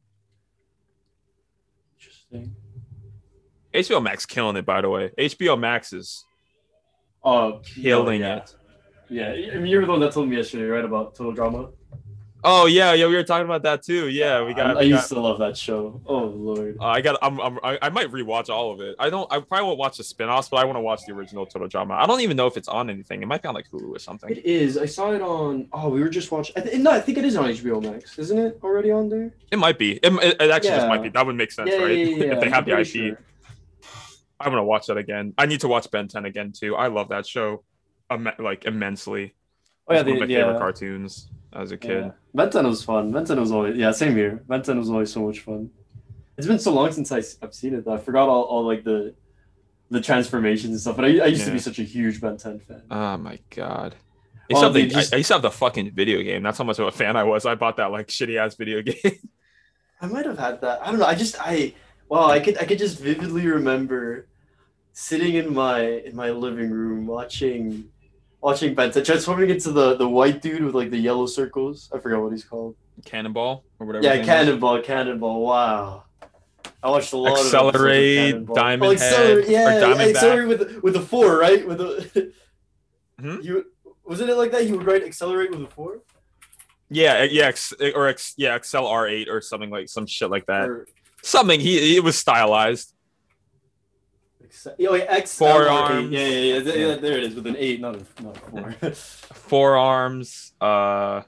Interesting. H B O Max killing it, by the way. H B O Max is Uh, killing yeah. it. Yeah, I mean, you were the one that told me yesterday, right, about Total Drama. Oh yeah, yeah, we were talking about that too. Yeah, we got. I, I we got used to love that show. Oh lord. uh, I got. I'm, I'm. I I might rewatch all of it. I don't. I probably won't watch the spin-offs, but I want to watch the original Total Drama. I don't even know if it's on anything. It might be on like Hulu or something. It is. I saw it on. Oh, we were just watching. I th- no, I think it is on H B O Max, isn't it? Already on there. It might be. It, it, it actually just Yeah. might be. That would make sense, yeah, right? yeah, yeah, yeah. if they have I'm the I P. pretty sure. I'm gonna watch that again. I need to watch Ben ten again too. I love that show, Im- like immensely. Oh yeah, It's one of the, my yeah. favorite cartoons as a kid. Yeah. Ben ten was fun. Ben ten was always yeah, same here. Ben ten was always so much fun. It's been so long since I, have seen it that I forgot all, all like the the transformations and stuff. But I, I used to Yeah. be such a huge Ben ten fan. Oh my god. I used, Oh, to have they the, just- I, I used to have the fucking video game. That's how much of a fan I was. I bought that like shitty ass video game. I might have had that. I don't know. I just I wow. I could I could just vividly remember sitting in my in my living room watching watching Ben ten, transforming into the the white dude with like the yellow circles. I forgot what he's called. Cannonball or whatever. Yeah, his name is. Cannonball, Cannonball. Wow. I watched a lot Accelerate, of Diamond oh, accelerate, Head, yeah, or Diamond yeah, accelerate with the, with the four, right? With the Hmm? you wasn't it like that? You would write accelerate with a four, Yeah, yeah, ex- or ex- yeah, Excel R eight or something like some shit like that. or Something he it was stylized. Excel, oh, yeah, X Forearms. Yeah, yeah, yeah, There- Yeah. There it is with an eight, not a, not a four. Forearms. Uh,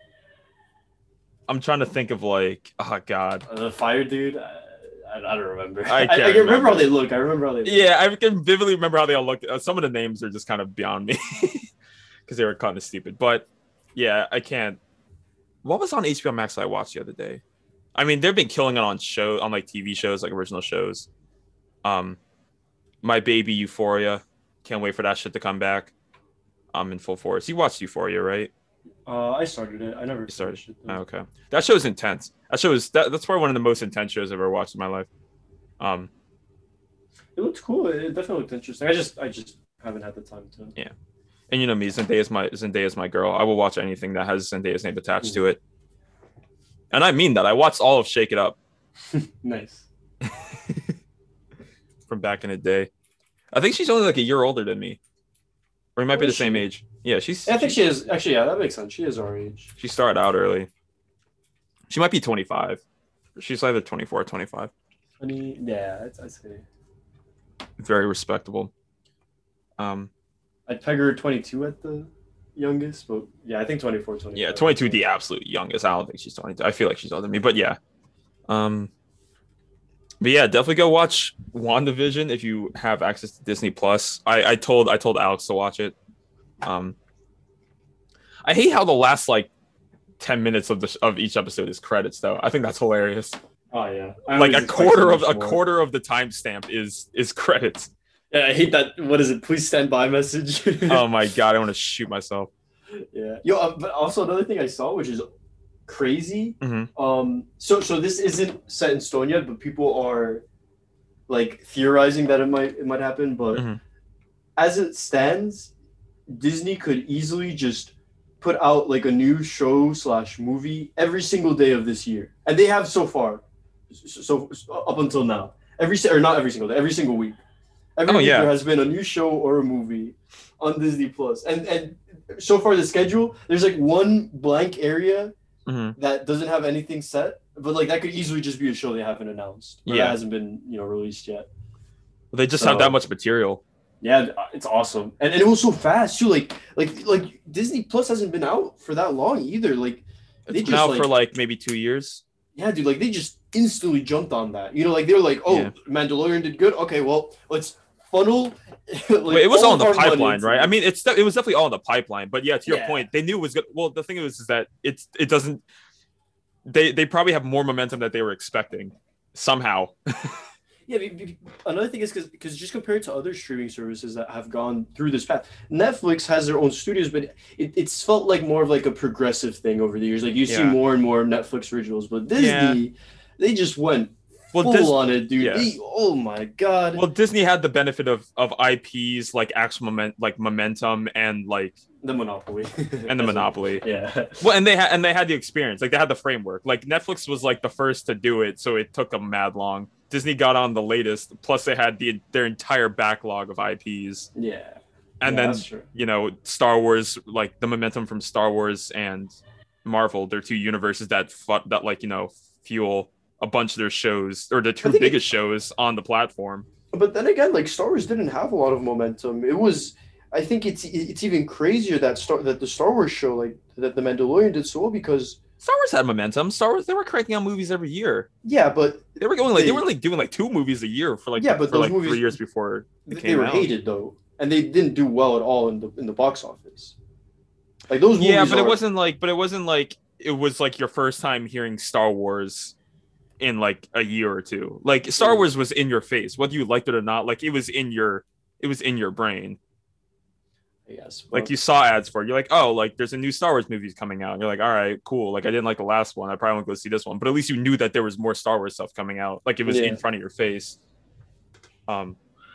I'm trying to think of like, oh god. the fire dude. I, I, I don't remember. I I, can't I, can remember. remember. how they look. I remember how they. Look. Yeah, I can vividly remember how they all looked. Uh, some of the names are just kind of beyond me because they were kind of stupid. But yeah, I can't. What was on H B O Max that I watched the other day? I mean, they've been killing it on show on like T V shows, like original shows. Um, My Baby Euphoria. Can't wait for that shit to come back. I'm in full force. You watched Euphoria, right? Uh, I started it. I never You started. finished it. Oh, though. okay, that show is intense. That show is that, that's probably one of the most intense shows I've ever watched in my life. Um, It looked cool. It definitely looked interesting. I just, I just haven't had the time to. Yeah. and you know me, Zendaya's my Zendaya's my girl. I will watch anything that has Zendaya's name attached to it, and I mean that. I watched all of Shake It Up Nice. from back in the day. I think she's only like a year older than me, or we might Oh, be the is same she? age. Yeah, she's. Yeah, I think she is. Actually, yeah, that makes sense. She is our age. She started out early. She might be twenty-five. She's either twenty-four or twenty-five. twenty, yeah, I'd, I'd say. Very respectable. Um, I'd peg her twenty-two at the youngest, but yeah, I think twenty-four, twenty-five. yeah, twenty-two, the absolute youngest. I don't think she's twenty-two. I feel like she's older than me, but yeah. Um, but yeah, definitely go watch WandaVision if you have access to Disney Plus. I, I told I told Alex to watch it. Um, I hate how the last like ten minutes of the of each episode is credits though. I think that's hilarious. Oh yeah, I Like always a expect quarter so of much a more. quarter of the timestamp is is credits. Yeah, I hate that. What is it? Please stand by message. Oh my god, I want to shoot myself. Yeah. Yo, uh, but also another thing I saw, which is crazy. Mhm. Um. So so this isn't set in stone yet, but people are like theorizing that it might it might happen. But Mhm. as it stands, Disney could easily just put out like a new show slash movie every single day of this year, and they have so far. So, so up until now, every si- or not every single day, every single week. Every Oh, week yeah. there has been a new show or a movie on Disney Plus, and and so far the schedule, there's like one blank area Mhm. that doesn't have anything set, but like that could easily just be a show they haven't announced, or Yeah. that hasn't been you know released yet. They just So- have that much material. Yeah, it's awesome, and, and it was so fast too. Like like like Disney Plus hasn't been out for that long either. Like they It's just been out like, for like maybe two years. yeah, dude, like they just instantly jumped on that. You know, like they were like, oh, Yeah. Mandalorian did good. Okay, well, let's funnel. like, Wait, it was all in of the our money pipeline, into right? it. I mean, it's it was definitely all in the pipeline. But yeah, to your Yeah. point, they knew it was good. Well, the thing is, is that it's it doesn't. They they probably have more momentum that they were expecting somehow. Yeah, be- be- another thing is because because just compared to other streaming services that have gone through this path, Netflix has their own studios, but it, it's felt like more of like a progressive thing over the years. Like you see Yeah. more and more Netflix originals, but Disney, they just went Well, full Dis- on it, dude. yeah. They- oh my god. well, Disney had the benefit of of I Ps like actual moment, like momentum and like the monopoly and the monopoly. Yeah. Well, and they had and they had the experience, like they had the framework. Like Netflix was like the first to do it, so it took them mad long. Disney got on the latest. Plus, they had the their entire backlog of I Ps, Yeah. and Yeah, then that's true. you know Star Wars, like the momentum from Star Wars and Marvel. They're two universes that fu- that like you know fuel a bunch of their shows or the two think it- biggest shows on the platform. But then again, like Star Wars didn't have a lot of momentum. It was, I think it's it's even crazier that Star that the Star Wars show like that the Mandalorian did so well because Star Wars had momentum. Star Wars, they were cranking out movies every year. yeah, but They were going like they They- were like doing like two movies a year for like Yeah, but for those like movies- three years before it they came were out. hated though, and they didn't do well at all in the in the box office. Like those movies. Yeah, but it are- wasn't like, but it wasn't like it was like your first time hearing Star Wars in like a year or two. Like Star Wars was in your face, whether you liked it or not. Like it was in your, it was in your brain. I guess. Like but- you saw ads for it. You're like, oh, like there's a new Star Wars movie coming out. And you're like, all right, cool. Like I didn't like the last one. I probably won't go see this one. But at least you knew that there was more Star Wars stuff coming out. Like it was Yeah. in front of your face. Um,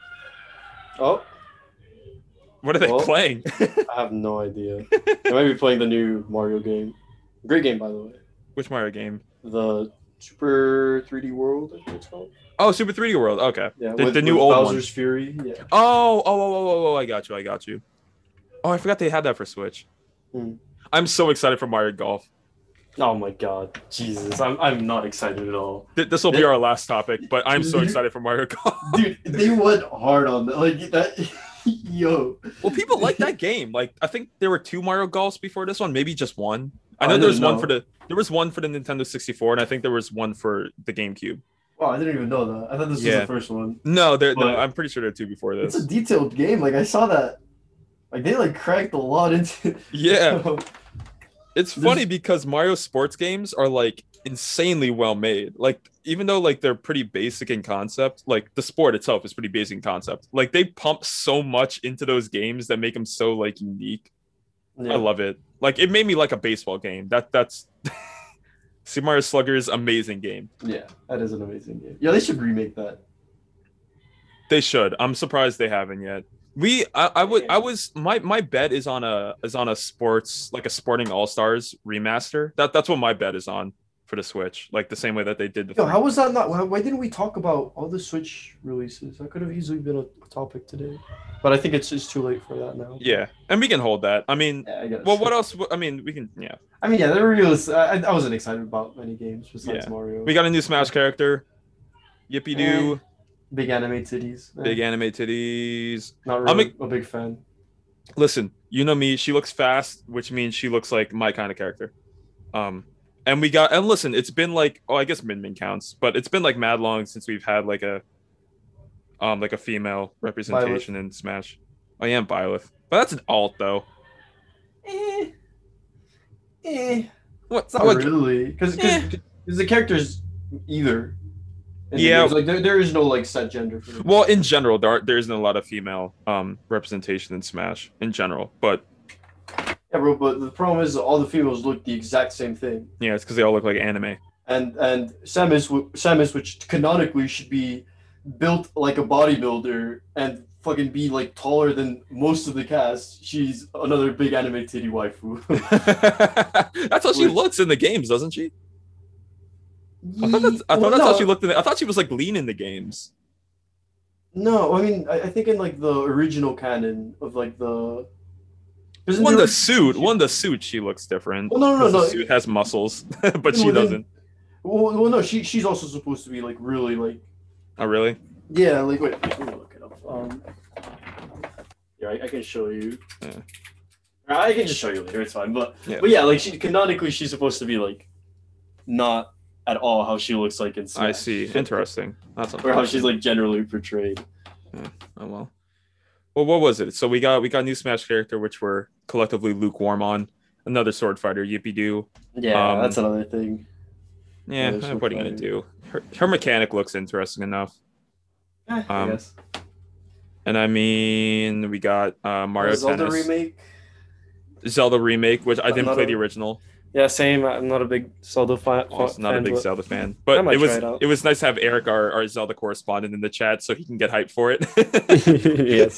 Oh, what are they Well- playing? I have no idea. They might be playing the new Mario game. Great game, by the way. Which Mario game? The Super three D World, I think it's called. Oh, Super three D World. Okay. Yeah, The, with, the new with old Bowser's one. Fury. Yeah. Oh, oh, oh, oh, oh, oh, I got you. I got you. Oh, I forgot they had that for Switch. Hmm. I'm so excited for Mario Golf. Oh my God, Jesus! I'm I'm not excited at all, Th- This will be our last topic, but I'm so excited for Mario Golf. dude. They went hard on that. Like that. Yo. Well, people like that game. Like, I think there were two Mario Golfs before this one, maybe just one. I Oh, know I there was didn't one know. for the there was one for the Nintendo sixty-four, and I think there was one for the GameCube. Wow, I didn't even know that. I thought this Yeah. was the first one. No, there. No, But- I'm pretty sure there are two before It's this. a detailed game. Like I saw that. Like they like cracked a lot into. Yeah, it's There's- funny because Mario sports games are like insanely well made. Like, even though like they're pretty basic in concept, like the sport itself is pretty basic in concept. Like they pump so much into those games that make them so like unique. Yeah. I love it. Like it made me like a baseball game. That that's Super Mario Slugger's amazing game. Yeah, that is an amazing game. Yeah, they should remake that. They should. I'm surprised they haven't yet. We I, I would I was my my bet is on a is on a sports like a Sporting All Stars remaster. That that's what my bet is on for the Switch. Like the same way that they did the Yo, how was that not? Why, why didn't we talk about all the Switch releases? That could have easily been a topic today, but I think it's it's too late for that now. Yeah, and we can hold that. I mean, Yeah, I guess. well, what else? I mean, we can. Yeah, I mean, yeah, the realists. I, I wasn't excited about many games besides Yeah. Mario. we got a new Smash character. Yippee doo! Big anime titties. Eh, Big anime titties. Not I'm really a big fan. Listen, you know me. She looks fast, which means she looks like my kind of character. Um, and we got and listen, it's been like oh, I guess Min Min counts, but it's been like mad long since we've had like a um like a female representation in Smash. I am Byleth, but that's an alt though. Eh, eh. What? It's not what- really because Eh. the characters either. in the Yeah. games. Like there, there is no like set gender for them. Well, in general, there are, there isn't a lot of female um representation in Smash in general, but Yeah, bro. But the problem is all the females look the exact same thing. yeah, it's because they all look like anime. and and Samus, w- Samus, which canonically should be built like a bodybuilder and fucking be like taller than most of the cast, she's another big anime titty waifu. That's how she Which- looks in the games, doesn't she? I thought that's, I thought Well, that's no, how she looked in the, I thought she was like lean in the games. No, I mean, I, I think in like the original canon of like the. 'cause in One the ori- suit, one the suit, she looks different. Well, no, no, 'cause no, The no. suit has muscles, but she Well, then- doesn't. Well, well, no, she she's also supposed to be like really like. Oh, really? Yeah, like wait, let me look it up. Um. Yeah, I, I can show you. Yeah. I can just show you later. It's fine, but Yeah. but yeah, like she canonically she's supposed to be like, not at all how she looks like in Smash. I see. Interesting. That's Or how unfortunate. she's like generally portrayed. Oh well. Well, what was it? So we got we got a new Smash character, which we're collectively lukewarm on. Another sword fighter, Yippee Doo. Yeah, Um, that's another thing. Yeah, Yeah, sword what are you gonna fighter. do? Her, her mechanic looks interesting enough. Eh, I um, guess. And I mean, we got uh, Mario Zelda Tennis, remake. Zelda remake, which I I'm didn't not play a- the original. Yeah, same. I'm not a big Zelda fan. Also not a big Zelda fan, I but might it was try it out. it was nice to have Eric, our, our Zelda correspondent, in the chat so he can get hyped for it. Yes.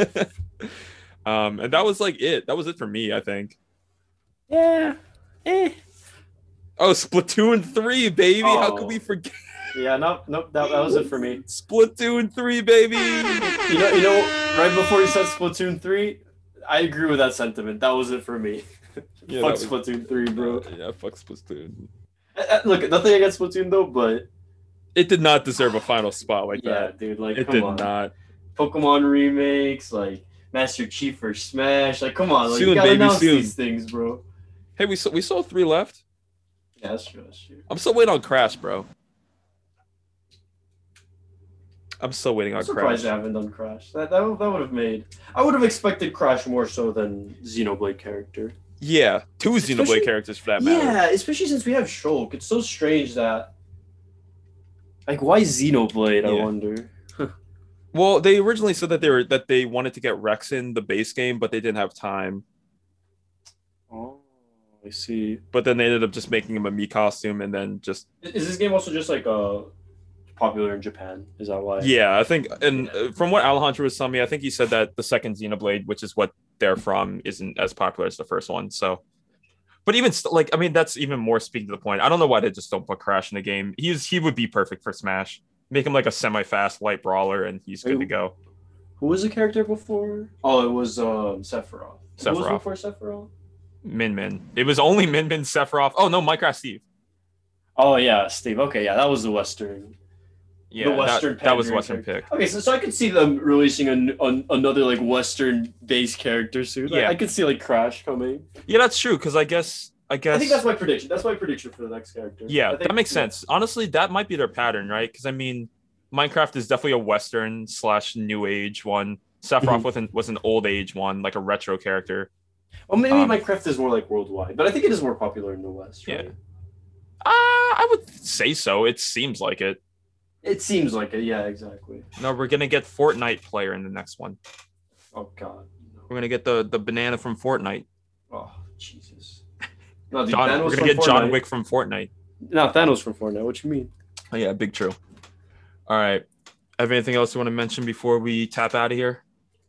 um, and that was like it. That was it for me, I think. Yeah. Eh. Oh, Splatoon three, baby! How Oh. could we forget Yeah. Nope. Nope. That, that was it for me. Splatoon three, baby? You know. You know. Right before you said Splatoon three, I agree with that sentiment. That was it for me. Yeah, Fuck that was- Splatoon three, bro. Yeah, fuck Splatoon. Uh, uh, Look, nothing against Splatoon though, but It did not deserve a final spot like yeah, that. dude. Like, It come did on. not. Pokemon remakes, like Master Chief for Smash. Like, come on, like Soon, you gotta baby, announce soon. these things, bro. Hey, we saw we saw three left. Yeah, that's true. That's true. I'm still waiting on Crash, bro. I'm still waiting I'm on surprised Crash. they haven't done Crash. That that, would- that would have made. I would have expected Crash more so than Xenoblade character. Yeah, two Xenoblade Especially- characters for that matter. Yeah, especially since we have Shulk. It's so strange that. Like, why Xenoblade? I Yeah. wonder. Well, they originally said that they were that they wanted to get Rex in the base game, but they didn't have time. Oh, I see. But then they ended up just making him a Mii costume, and then just Is this game also just like uh popular in Japan? Is that why? yeah, I think. And uh, from what Alejandro was telling me, I think he said that the second Xenoblade, which is what they're from, isn't as popular as the first one. So, but even st- like, I mean, that's even more speaking to the point. I don't know why they just don't put Crash in the game. He's he would be perfect for Smash. Make him like a semi-fast light brawler, and he's good to go. Who was the character before? Oh, it was um Sephiroth. Who was Sephiroth. before Sephiroth? Min Min. It was only Min Min, Sephiroth. Oh no, Minecraft Steve. Oh yeah, Steve. Okay, yeah, that was the Western. Yeah, the Western that, that was the pandering Western character. pick. Okay, so, so I could see them releasing an, an, another like Western based character soon. Like, Yeah. I could see like Crash coming. Yeah, that's true. Because I guess I guess I think that's my prediction. That's my prediction for the next character. yeah, I think, that makes sense. Honestly, that might be their pattern, right? Because I mean, Minecraft is definitely a Western slash New Age one. Sephiroth Mhm. was an was an old age one, like a retro character. Well, maybe um, Minecraft is more like worldwide, but I think it is more popular in the West. Right? Yeah. Uh, I would say so. It seems like it. It seems like it. Yeah, exactly. No, we're gonna get Fortnite player in the next one. Oh God. No. We're gonna get the the banana from Fortnite. Oh Jesus. No, dude, John, Thanos we're from gonna get John Fortnite. Wick from Fortnite. No, Thanos from Fortnite. What you mean? Oh yeah, big true. All right. Have anything else you want to mention before we tap out of here?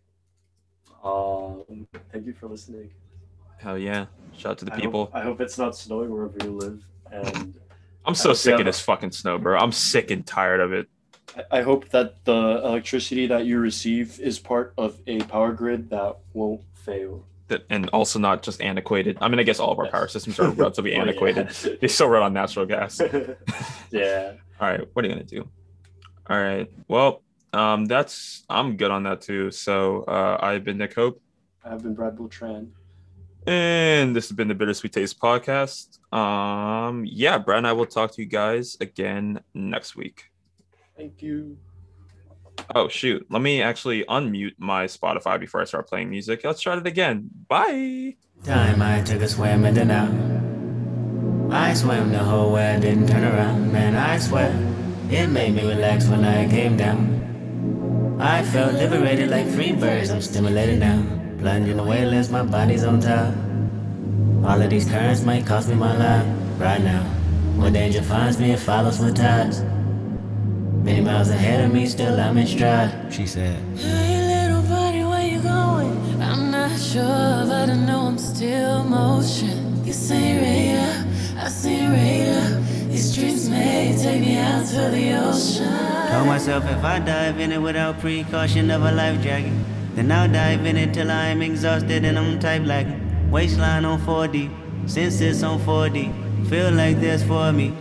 Um, thank you for listening. Hell yeah. Shout out to the I people. Hope, I hope it's not snowing wherever you live, and I'm so I hope sick you of have this fucking snow, bro. I'm sick and tired of it. I- I hope that the electricity that you receive is part of a power grid that won't fail. That and also not just antiquated. I mean, I guess all of our Yes. power systems are relatively Oh, antiquated. yeah. They still run on natural gas. Yeah. All right, what are you gonna do? All right. Well, um, that's I'm good on that too. So uh, I've been Nick Hope, I've been Brad Beltran. and this has been the Bittersweet Taste podcast. Um, yeah, Brad and I will talk to you guys again next week. Thank you. Oh shoot, let me actually unmute my Spotify before I start playing music. Let's try it again. Bye. Time I took a swim in and out. I swam the whole way, I didn't turn around. Man, I swear, it made me relax when I came down. I felt liberated like free birds, I'm stimulated now. Plunging away, less my body's on top. All of these currents might cost me my life right now. When danger finds me, it follows with tides. Many miles ahead of me, still I'm in stride. She said, Hey little buddy, where you going? I'm not sure, but I know I'm still motion. You say radar, I say radar. These streets may take me out to the ocean. told myself if I dive in it without precaution of a life jacket, then I'll dive in it till I'm exhausted and I'm type lagging. Waistline on four D, senses on four D, feel like there's for me.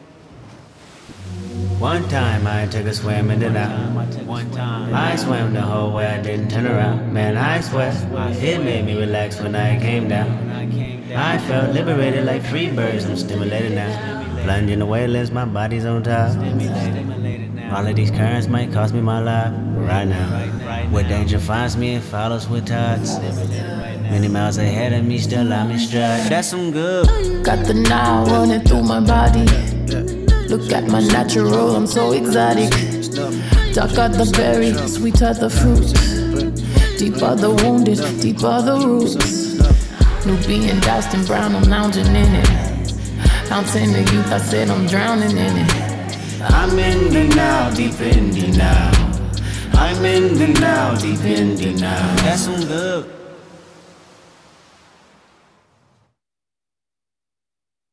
One time I took a swim in and out. One time I swam the whole way, I didn't turn around. Man, I swear, it made me relax when I came down. I felt liberated like free birds, I'm stimulated now. Plunging away, less my body's on top. All of these currents might cost me my life right now. Where danger finds me, it follows with tides. Many miles ahead of me, still I'm in stride. That's some good. Got the now running through my body. Look at my natural, I'm so exotic. Dark are the berry, sweet are the fruit. Deep are the wounded, deep are the roots. Nubian doused in brown, I'm lounging in it. Fountain of youth, I said I'm drowning in it. I'm in the now, deep in the now. I'm in the now, deep in the now. That's some good.